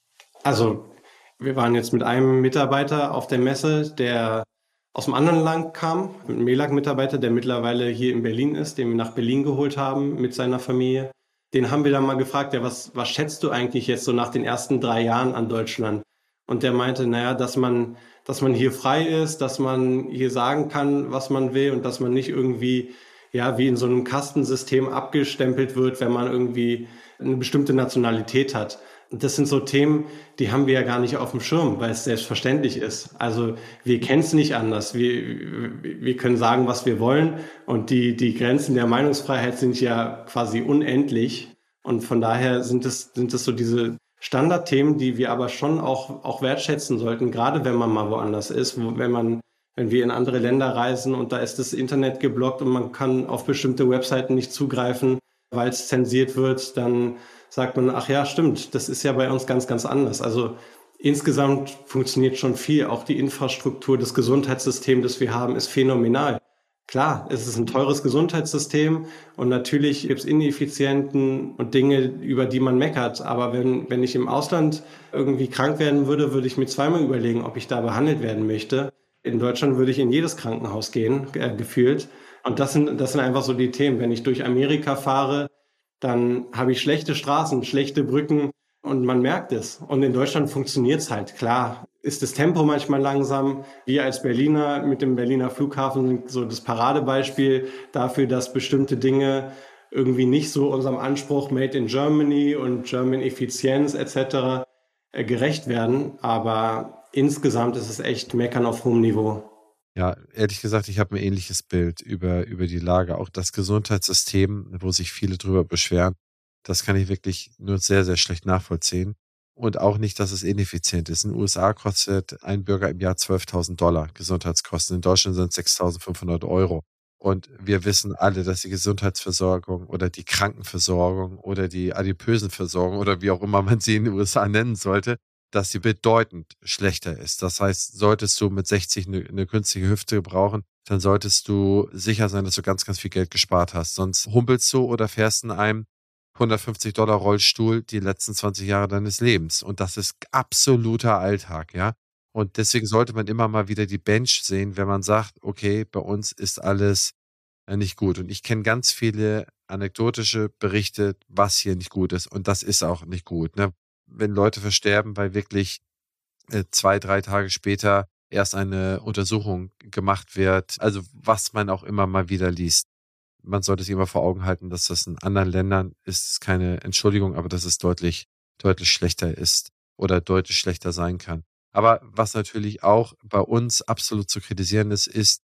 Also, wir waren jetzt mit einem Mitarbeiter auf der Messe, der aus einem anderen Land kam, ein Melag-Mitarbeiter, der mittlerweile hier in Berlin ist, den wir nach Berlin geholt haben mit seiner Familie. Den haben wir dann mal gefragt, ja, was, was schätzt du eigentlich jetzt so nach den ersten drei Jahren an Deutschland? Und der meinte, naja, dass man, dass man hier frei ist, dass man hier sagen kann, was man will und dass man nicht irgendwie, ja, wie in so einem Kastensystem abgestempelt wird, wenn man irgendwie eine bestimmte Nationalität hat. Und das sind so Themen, die haben wir ja gar nicht auf dem Schirm, weil es selbstverständlich ist. Also wir kennen es nicht anders. Wir, wir können sagen, was wir wollen. Und die, die Grenzen der Meinungsfreiheit sind ja quasi unendlich. Und von daher sind es, sind es so diese Standardthemen, die wir aber schon auch, auch wertschätzen sollten, gerade wenn man mal woanders ist, wo, wenn man, wenn wir in andere Länder reisen und da ist das Internet geblockt und man kann auf bestimmte Webseiten nicht zugreifen, weil es zensiert wird, dann sagt man, ach ja, stimmt, das ist ja bei uns ganz, ganz anders. Also insgesamt funktioniert schon viel. Auch die Infrastruktur, das Gesundheitssystem, das wir haben, ist phänomenal. Klar, es ist ein teures Gesundheitssystem und natürlich gibt es Ineffizienten und Dinge, über die man meckert. Aber wenn, wenn ich im Ausland irgendwie krank werden würde, würde ich mir zweimal überlegen, ob ich da behandelt werden möchte. In Deutschland würde ich in jedes Krankenhaus gehen, äh, gefühlt. Und das sind, das sind einfach so die Themen. Wenn ich durch Amerika fahre, dann habe ich schlechte Straßen, schlechte Brücken und man merkt es. Und in Deutschland funktioniert es halt. Klar ist das Tempo manchmal langsam. Wir als Berliner mit dem Berliner Flughafen sind so das Paradebeispiel dafür, dass bestimmte Dinge irgendwie nicht so unserem Anspruch Made in Germany und German Effizienz et cetera gerecht werden. Aber insgesamt ist es echt Meckern auf hohem Niveau. Ja, ehrlich gesagt, ich habe ein ähnliches Bild über, über die Lage. Auch das Gesundheitssystem, wo sich viele drüber beschweren, das kann ich wirklich nur sehr, sehr schlecht nachvollziehen. Und auch nicht, dass es ineffizient ist. In den U S A kostet ein Bürger im Jahr zwölftausend Dollar Gesundheitskosten. In Deutschland sind es sechstausendfünfhundert Euro. Und wir wissen alle, dass die Gesundheitsversorgung oder die Krankenversorgung oder die Adipösenversorgung oder wie auch immer man sie in den U S A nennen sollte, dass sie bedeutend schlechter ist. Das heißt, solltest du mit sechzig eine, eine künstliche Hüfte brauchen, dann solltest du sicher sein, dass du ganz, ganz viel Geld gespart hast. Sonst humpelst du oder fährst in einem hundertfünfzig Dollar Rollstuhl die letzten zwanzig Jahre deines Lebens. Und das ist absoluter Alltag, ja. Und deswegen sollte man immer mal wieder die Bench sehen, wenn man sagt, okay, bei uns ist alles äh, nicht gut. Und ich kenne ganz viele anekdotische Berichte, was hier nicht gut ist. Und das ist auch nicht gut, ne? Wenn Leute versterben, weil wirklich äh, zwei, drei Tage später erst eine Untersuchung gemacht wird. Also was man auch immer mal wieder liest. Man sollte sich immer vor Augen halten, dass das in anderen Ländern ist keine Entschuldigung, aber dass es deutlich, deutlich schlechter ist oder deutlich schlechter sein kann. Aber was natürlich auch bei uns absolut zu kritisieren ist, ist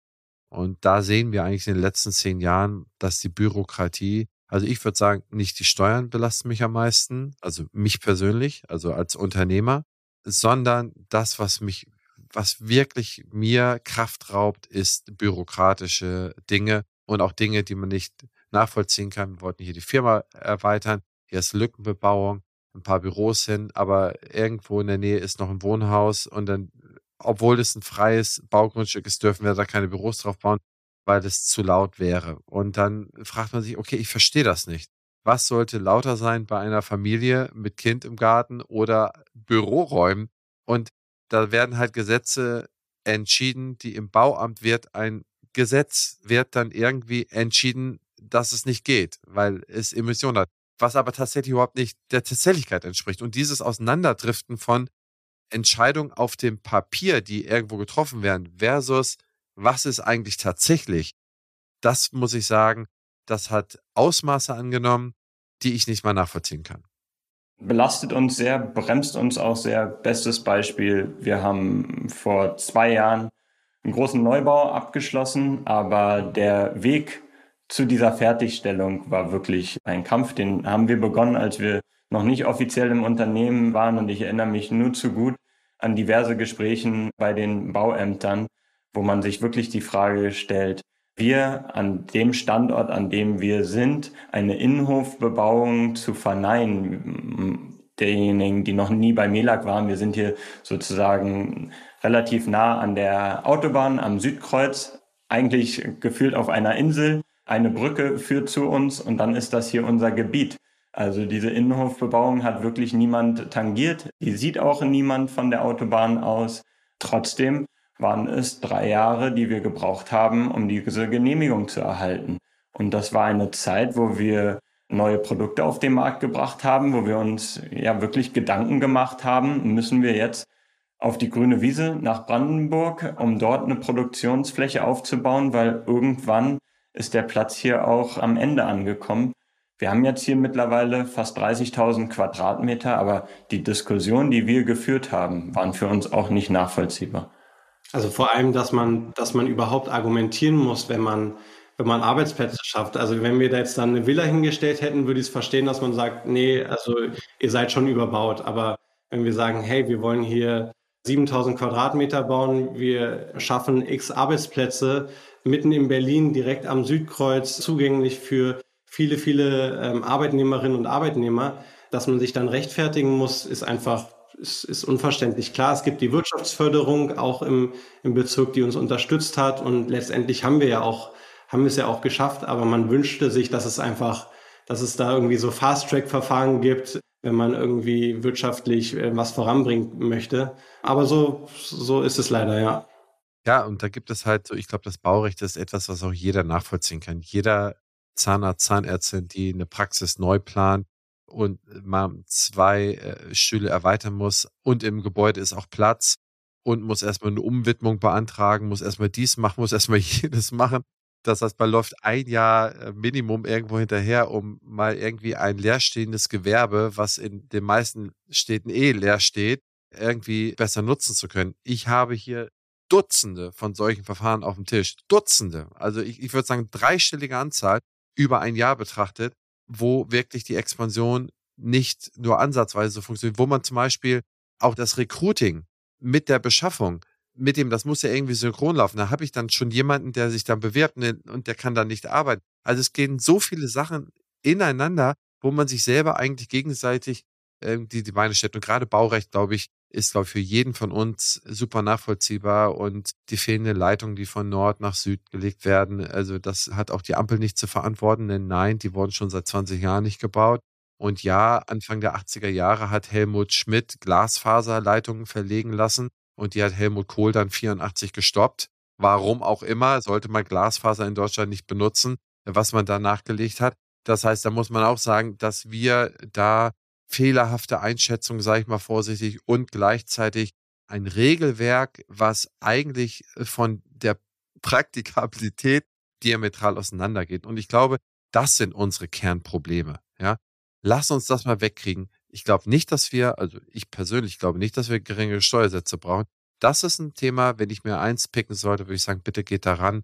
Und da sehen wir eigentlich in den letzten zehn Jahren, dass die Bürokratie, also ich würde sagen, nicht die Steuern belasten mich am meisten, also mich persönlich, also als Unternehmer, sondern das, was mich, was wirklich mir Kraft raubt, ist bürokratische Dinge und auch Dinge, die man nicht nachvollziehen kann. Wir wollten hier die Firma erweitern, hier ist Lückenbebauung, ein paar Büros hin, aber irgendwo in der Nähe ist noch ein Wohnhaus und dann, obwohl es ein freies Baugrundstück ist, dürfen wir da keine Büros drauf bauen, weil es zu laut wäre. Und dann fragt man sich, okay, ich verstehe das nicht. Was sollte lauter sein bei einer Familie mit Kind im Garten oder Büroräumen? Und da werden halt Gesetze entschieden, die im Bauamt wird ein Gesetz wird dann irgendwie entschieden, dass es nicht geht, weil es Emissionen hat, was aber tatsächlich überhaupt nicht der Tatsächlichkeit entspricht. Und dieses Auseinanderdriften von Entscheidungen auf dem Papier, die irgendwo getroffen werden, versus was ist eigentlich tatsächlich, das muss ich sagen, das hat Ausmaße angenommen, die ich nicht mal nachvollziehen kann. Belastet uns sehr, bremst uns auch sehr. Bestes Beispiel, wir haben vor zwei Jahren einen großen Neubau abgeschlossen, aber der Weg zu dieser Fertigstellung war wirklich ein Kampf. Den haben wir begonnen, als wir noch nicht offiziell im Unternehmen waren, und ich erinnere mich nur zu gut an diverse Gesprächen bei den Bauämtern, wo man sich wirklich die Frage stellt, wir an dem Standort, an dem wir sind, eine Innenhofbebauung zu verneinen. Derjenigen, die noch nie bei Melag waren, wir sind hier sozusagen relativ nah an der Autobahn am Südkreuz, eigentlich gefühlt auf einer Insel. Eine Brücke führt zu uns und dann ist das hier unser Gebiet. Also diese Innenhofbebauung hat wirklich niemand tangiert. Die sieht auch niemand von der Autobahn aus. Trotzdem waren es drei Jahre, die wir gebraucht haben, um diese Genehmigung zu erhalten. Und das war eine Zeit, wo wir neue Produkte auf den Markt gebracht haben, wo wir uns ja wirklich Gedanken gemacht haben, müssen wir jetzt auf die grüne Wiese nach Brandenburg, um dort eine Produktionsfläche aufzubauen, weil irgendwann ist der Platz hier auch am Ende angekommen. Wir haben jetzt hier mittlerweile fast dreißigtausend Quadratmeter, aber die Diskussionen, die wir geführt haben, waren für uns auch nicht nachvollziehbar. Also vor allem, dass man, dass man überhaupt argumentieren muss, wenn man, wenn man Arbeitsplätze schafft. Also wenn wir da jetzt dann eine Villa hingestellt hätten, würde ich es verstehen, dass man sagt, nee, also ihr seid schon überbaut. Aber wenn wir sagen, hey, wir wollen hier siebentausend Quadratmeter bauen, wir schaffen x Arbeitsplätze mitten in Berlin, direkt am Südkreuz, zugänglich für viele, viele ähm, Arbeitnehmerinnen und Arbeitnehmer, dass man sich dann rechtfertigen muss, ist einfach ist, ist unverständlich. Klar, es gibt die Wirtschaftsförderung auch im, im Bezirk, die uns unterstützt hat, und letztendlich haben wir ja auch, haben wir es ja auch geschafft, aber man wünschte sich, dass es einfach, dass es da irgendwie so Fast-Track-Verfahren gibt, wenn man irgendwie wirtschaftlich äh, was voranbringen möchte. Aber so, so ist es leider, ja. Ja, und da gibt es halt so, ich glaube, das Baurecht ist etwas, was auch jeder nachvollziehen kann. Jeder Zahnarzt, Zahnärztin, die eine Praxis neu plant und mal zwei äh, Stühle erweitern muss und im Gebäude ist auch Platz und muss erstmal eine Umwidmung beantragen, muss erstmal dies machen, muss erstmal jenes machen. Das heißt, man läuft ein Jahr äh, Minimum irgendwo hinterher, um mal irgendwie ein leerstehendes Gewerbe, was in den meisten Städten eh leer steht, irgendwie besser nutzen zu können. Ich habe hier Dutzende von solchen Verfahren auf dem Tisch. Dutzende. Also ich, ich würde sagen, dreistellige Anzahl über ein Jahr betrachtet, wo wirklich die Expansion nicht nur ansatzweise so funktioniert, wo man zum Beispiel auch das Recruiting mit der Beschaffung, mit dem, das muss ja irgendwie synchron laufen. Da habe ich dann schon jemanden, der sich dann bewirbt und und der kann dann nicht arbeiten. Also es gehen so viele Sachen ineinander, wo man sich selber eigentlich gegenseitig ähm, die, die Beine stellt. Und gerade Baurecht, glaube ich, ist, glaube ich, für jeden von uns super nachvollziehbar, und die fehlende Leitung, die von Nord nach Süd gelegt werden, also das hat auch die Ampel nicht zu verantworten, denn nein, die wurden schon seit zwanzig Jahren nicht gebaut. Und ja, Anfang der achtziger Jahre hat Helmut Schmidt Glasfaserleitungen verlegen lassen und die hat Helmut Kohl dann vierundachtzig gestoppt. Warum auch immer, sollte man Glasfaser in Deutschland nicht benutzen, was man da nachgelegt hat. Das heißt, da muss man auch sagen, dass wir da fehlerhafte Einschätzung, sage ich mal vorsichtig, und gleichzeitig ein Regelwerk, was eigentlich von der Praktikabilität diametral auseinandergeht. Und ich glaube, das sind unsere Kernprobleme. Ja, lass uns das mal wegkriegen. Ich glaube nicht, dass wir, also ich persönlich glaube nicht, dass wir geringere Steuersätze brauchen. Das ist ein Thema, wenn ich mir eins picken sollte, würde ich sagen, bitte geht daran.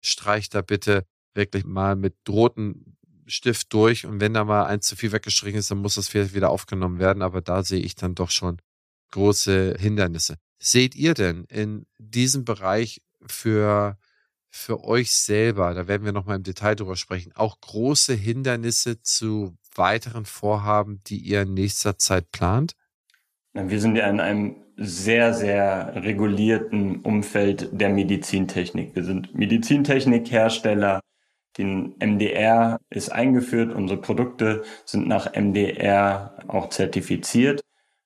streicht da bitte wirklich mal mit rotem Stift durch und wenn da mal eins zu viel weggestrichen ist, dann muss das vielleicht wieder aufgenommen werden, aber da sehe ich dann doch schon große Hindernisse. Seht ihr denn in diesem Bereich für, für euch selber, da werden wir nochmal im Detail drüber sprechen, auch große Hindernisse zu weiteren Vorhaben, die ihr in nächster Zeit plant? Wir sind ja in einem sehr, sehr regulierten Umfeld der Medizintechnik. Wir sind Medizintechnikhersteller. Den M D R ist eingeführt. Unsere Produkte sind nach M D R auch zertifiziert.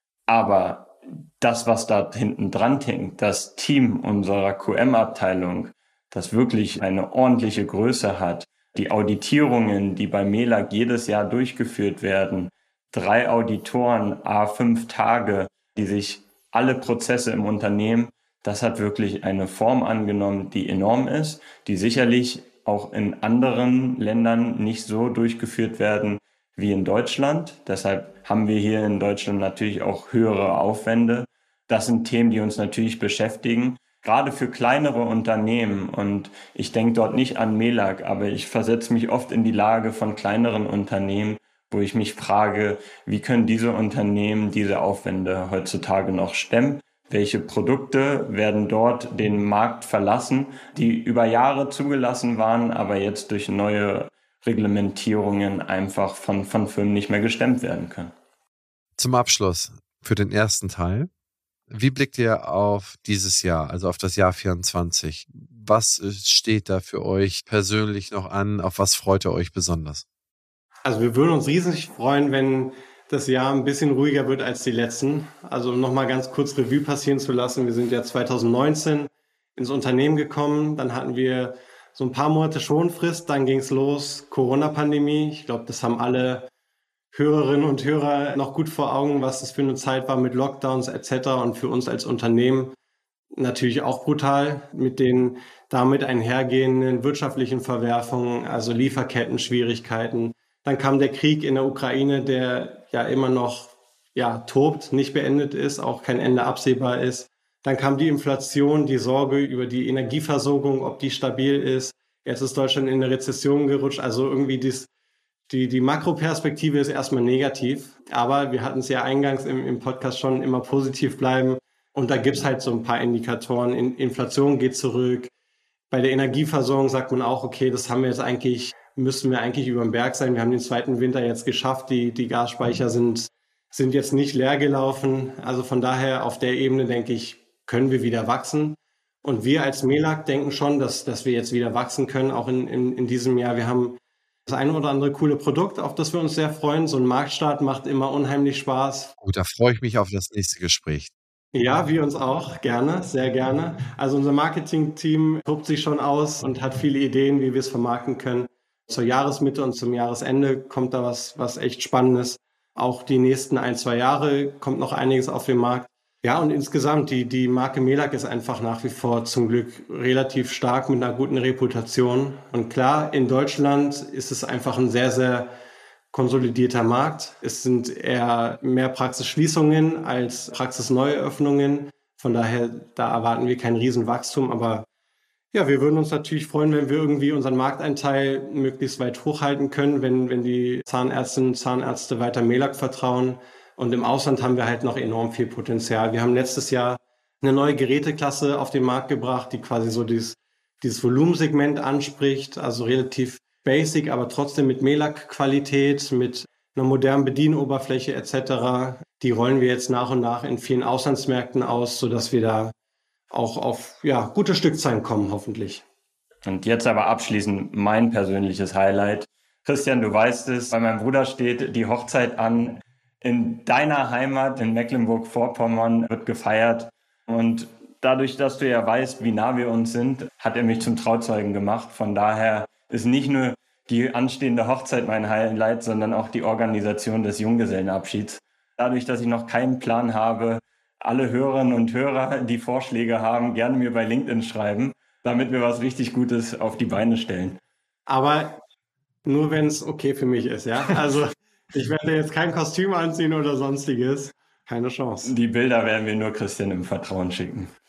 Aber das, was da hinten dran hängt, das Team unserer Q M-Abteilung, das wirklich eine ordentliche Größe hat, die Auditierungen, die bei Melag jedes Jahr durchgeführt werden, drei Auditoren, à fünf Tage, die sich alle Prozesse im Unternehmen, das hat wirklich eine Form angenommen, die enorm ist, die sicherlich auch in anderen Ländern nicht so durchgeführt werden wie in Deutschland. Deshalb haben wir hier in Deutschland natürlich auch höhere Aufwände. Das sind Themen, die uns natürlich beschäftigen, gerade für kleinere Unternehmen. Und ich denke dort nicht an Melag, aber ich versetze mich oft in die Lage von kleineren Unternehmen, wo ich mich frage, wie können diese Unternehmen diese Aufwände heutzutage noch stemmen? Welche Produkte werden dort den Markt verlassen, die über Jahre zugelassen waren, aber jetzt durch neue Reglementierungen einfach von, von Firmen nicht mehr gestemmt werden können? Zum Abschluss für den ersten Teil. Wie blickt ihr auf dieses Jahr, also auf das Jahr vierundzwanzig? Was steht da für euch persönlich noch an? Auf was freut ihr euch besonders? Also wir würden uns riesig freuen, wenn das Jahr ein bisschen ruhiger wird als die letzten. Also um nochmal ganz kurz Revue passieren zu lassen. Wir sind ja zwanzig neunzehn ins Unternehmen gekommen. Dann hatten wir so ein paar Monate Schonfrist. Dann ging es los, Corona-Pandemie. Ich glaube, das haben alle Hörerinnen und Hörer noch gut vor Augen, was das für eine Zeit war mit Lockdowns et cetera. Und für uns als Unternehmen natürlich auch brutal mit den damit einhergehenden wirtschaftlichen Verwerfungen, also Lieferketten-Schwierigkeiten. Dann kam der Krieg in der Ukraine, der ja immer noch ja, tobt, nicht beendet ist, auch kein Ende absehbar ist. Dann kam die Inflation, die Sorge über die Energieversorgung, ob die stabil ist. Jetzt ist Deutschland in eine Rezession gerutscht. Also irgendwie dies, die, die Makroperspektive ist erstmal negativ. Aber wir hatten es ja eingangs im, im Podcast schon, immer positiv bleiben. Und da gibt es halt so ein paar Indikatoren. In, Inflation geht zurück. Bei der Energieversorgung sagt man auch, okay, das haben wir jetzt eigentlich... müssten wir eigentlich über den Berg sein. Wir haben den zweiten Winter jetzt geschafft. Die, die Gasspeicher sind, sind jetzt nicht leer gelaufen. Also von daher auf der Ebene, denke ich, können wir wieder wachsen. Und wir als Melag denken schon, dass, dass wir jetzt wieder wachsen können, auch in, in, in diesem Jahr. Wir haben das eine oder andere coole Produkt, auf das wir uns sehr freuen. So ein Marktstart macht immer unheimlich Spaß. Gut, da freue ich mich auf das nächste Gespräch. Ja, wir uns auch. Gerne, sehr gerne. Also unser Marketing-Team tobt sich schon aus und hat viele Ideen, wie wir es vermarkten können. Zur Jahresmitte und zum Jahresende kommt da was, was echt Spannendes. Auch die nächsten ein, zwei Jahre kommt noch einiges auf den Markt. Ja, und insgesamt, die, die Marke Melag ist einfach nach wie vor zum Glück relativ stark mit einer guten Reputation. Und klar, in Deutschland ist es einfach ein sehr, sehr konsolidierter Markt. Es sind eher mehr Praxisschließungen als Praxisneueröffnungen. Von daher, da erwarten wir kein Riesenwachstum, aber ja, wir würden uns natürlich freuen, wenn wir irgendwie unseren Markteinteil möglichst weit hochhalten können, wenn, wenn die Zahnärztinnen und Zahnärzte weiter Melag vertrauen. Und im Ausland haben wir halt noch enorm viel Potenzial. Wir haben letztes Jahr eine neue Geräteklasse auf den Markt gebracht, die quasi so dieses, dieses Volumensegment anspricht, also relativ basic, aber trotzdem mit Melag-Qualität, mit einer modernen Bedienoberfläche et cetera. Die rollen wir jetzt nach und nach in vielen Auslandsmärkten aus, sodass wir da auch auf ja, gute Stückzahlen kommen, hoffentlich. Und jetzt aber abschließend mein persönliches Highlight. Christian, du weißt es, bei meinem Bruder steht die Hochzeit an. In deiner Heimat in Mecklenburg-Vorpommern wird gefeiert. Und dadurch, dass du ja weißt, wie nah wir uns sind, hat er mich zum Trauzeugen gemacht. Von daher ist nicht nur die anstehende Hochzeit mein Highlight, sondern auch die Organisation des Junggesellenabschieds. Dadurch, dass ich noch keinen Plan habe, alle Hörerinnen und Hörer, die Vorschläge haben, gerne mir bei LinkedIn schreiben, damit wir was richtig Gutes auf die Beine stellen. Aber nur wenn es okay für mich ist, ja? Also ich werde jetzt kein Kostüm anziehen oder sonstiges. Keine Chance. Die Bilder werden wir nur Christian im Vertrauen schicken.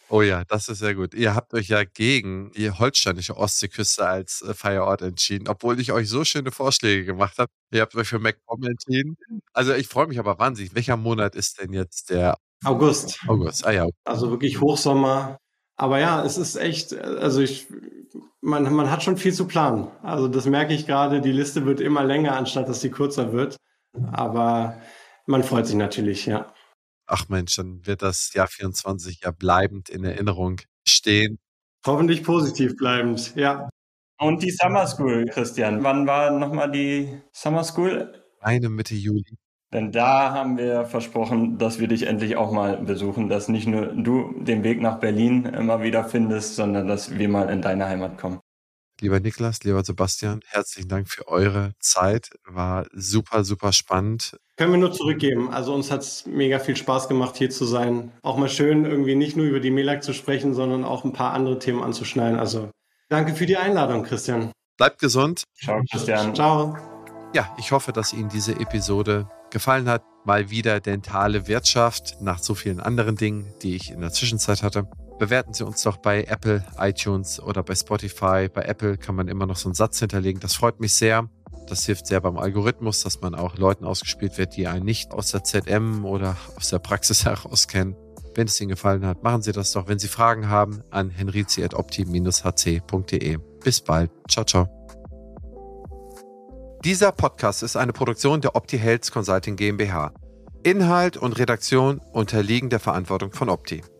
Oh ja, das ist sehr gut. Ihr habt euch ja gegen die holsteinische Ostseeküste als äh, Feierort entschieden, obwohl ich euch so schöne Vorschläge gemacht habe. Ihr habt euch für MacPom entschieden. Also ich freue mich aber wahnsinnig. Welcher Monat ist denn jetzt der August. August? Ah ja. Also wirklich Hochsommer. Aber ja, es ist echt, also ich, man, man hat schon viel zu planen. Also das merke ich gerade, die Liste wird immer länger, anstatt dass sie kürzer wird. Aber man freut sich natürlich, ja. Ach Mensch, dann wird das Jahr vierundzwanzig ja bleibend in Erinnerung stehen. Hoffentlich positiv bleibend, ja. Und die Summer School, Christian. Wann war nochmal die Summer School? Eine Mitte Juli. Denn da haben wir versprochen, dass wir dich endlich auch mal besuchen, dass nicht nur du den Weg nach Berlin immer wieder findest, sondern dass wir mal in deine Heimat kommen. Lieber Niklas, lieber Sebastian, herzlichen Dank für eure Zeit. War super, super spannend. Können wir nur zurückgeben. Also uns hat es mega viel Spaß gemacht, hier zu sein. Auch mal schön, irgendwie nicht nur über die MELAG zu sprechen, sondern auch ein paar andere Themen anzuschneiden. Also danke für die Einladung, Christian. Bleibt gesund. Ciao, Christian. Ciao. Ja, ich hoffe, dass Ihnen diese Episode gefallen hat. Mal wieder dentale Wirtschaft nach so vielen anderen Dingen, die ich in der Zwischenzeit hatte. Bewerten Sie uns doch bei Apple, iTunes oder bei Spotify. Bei Apple kann man immer noch so einen Satz hinterlegen. Das freut mich sehr. Das hilft sehr beim Algorithmus, dass man auch Leuten ausgespielt wird, die einen nicht aus der Z M oder aus der Praxis heraus kennen. Wenn es Ihnen gefallen hat, machen Sie das doch. Wenn Sie Fragen haben, an henrizi at opti dash h c punkt d e. Bis bald. Ciao, ciao. Dieser Podcast ist eine Produktion der Opti Health Consulting GmbH. Inhalt und Redaktion unterliegen der Verantwortung von Opti.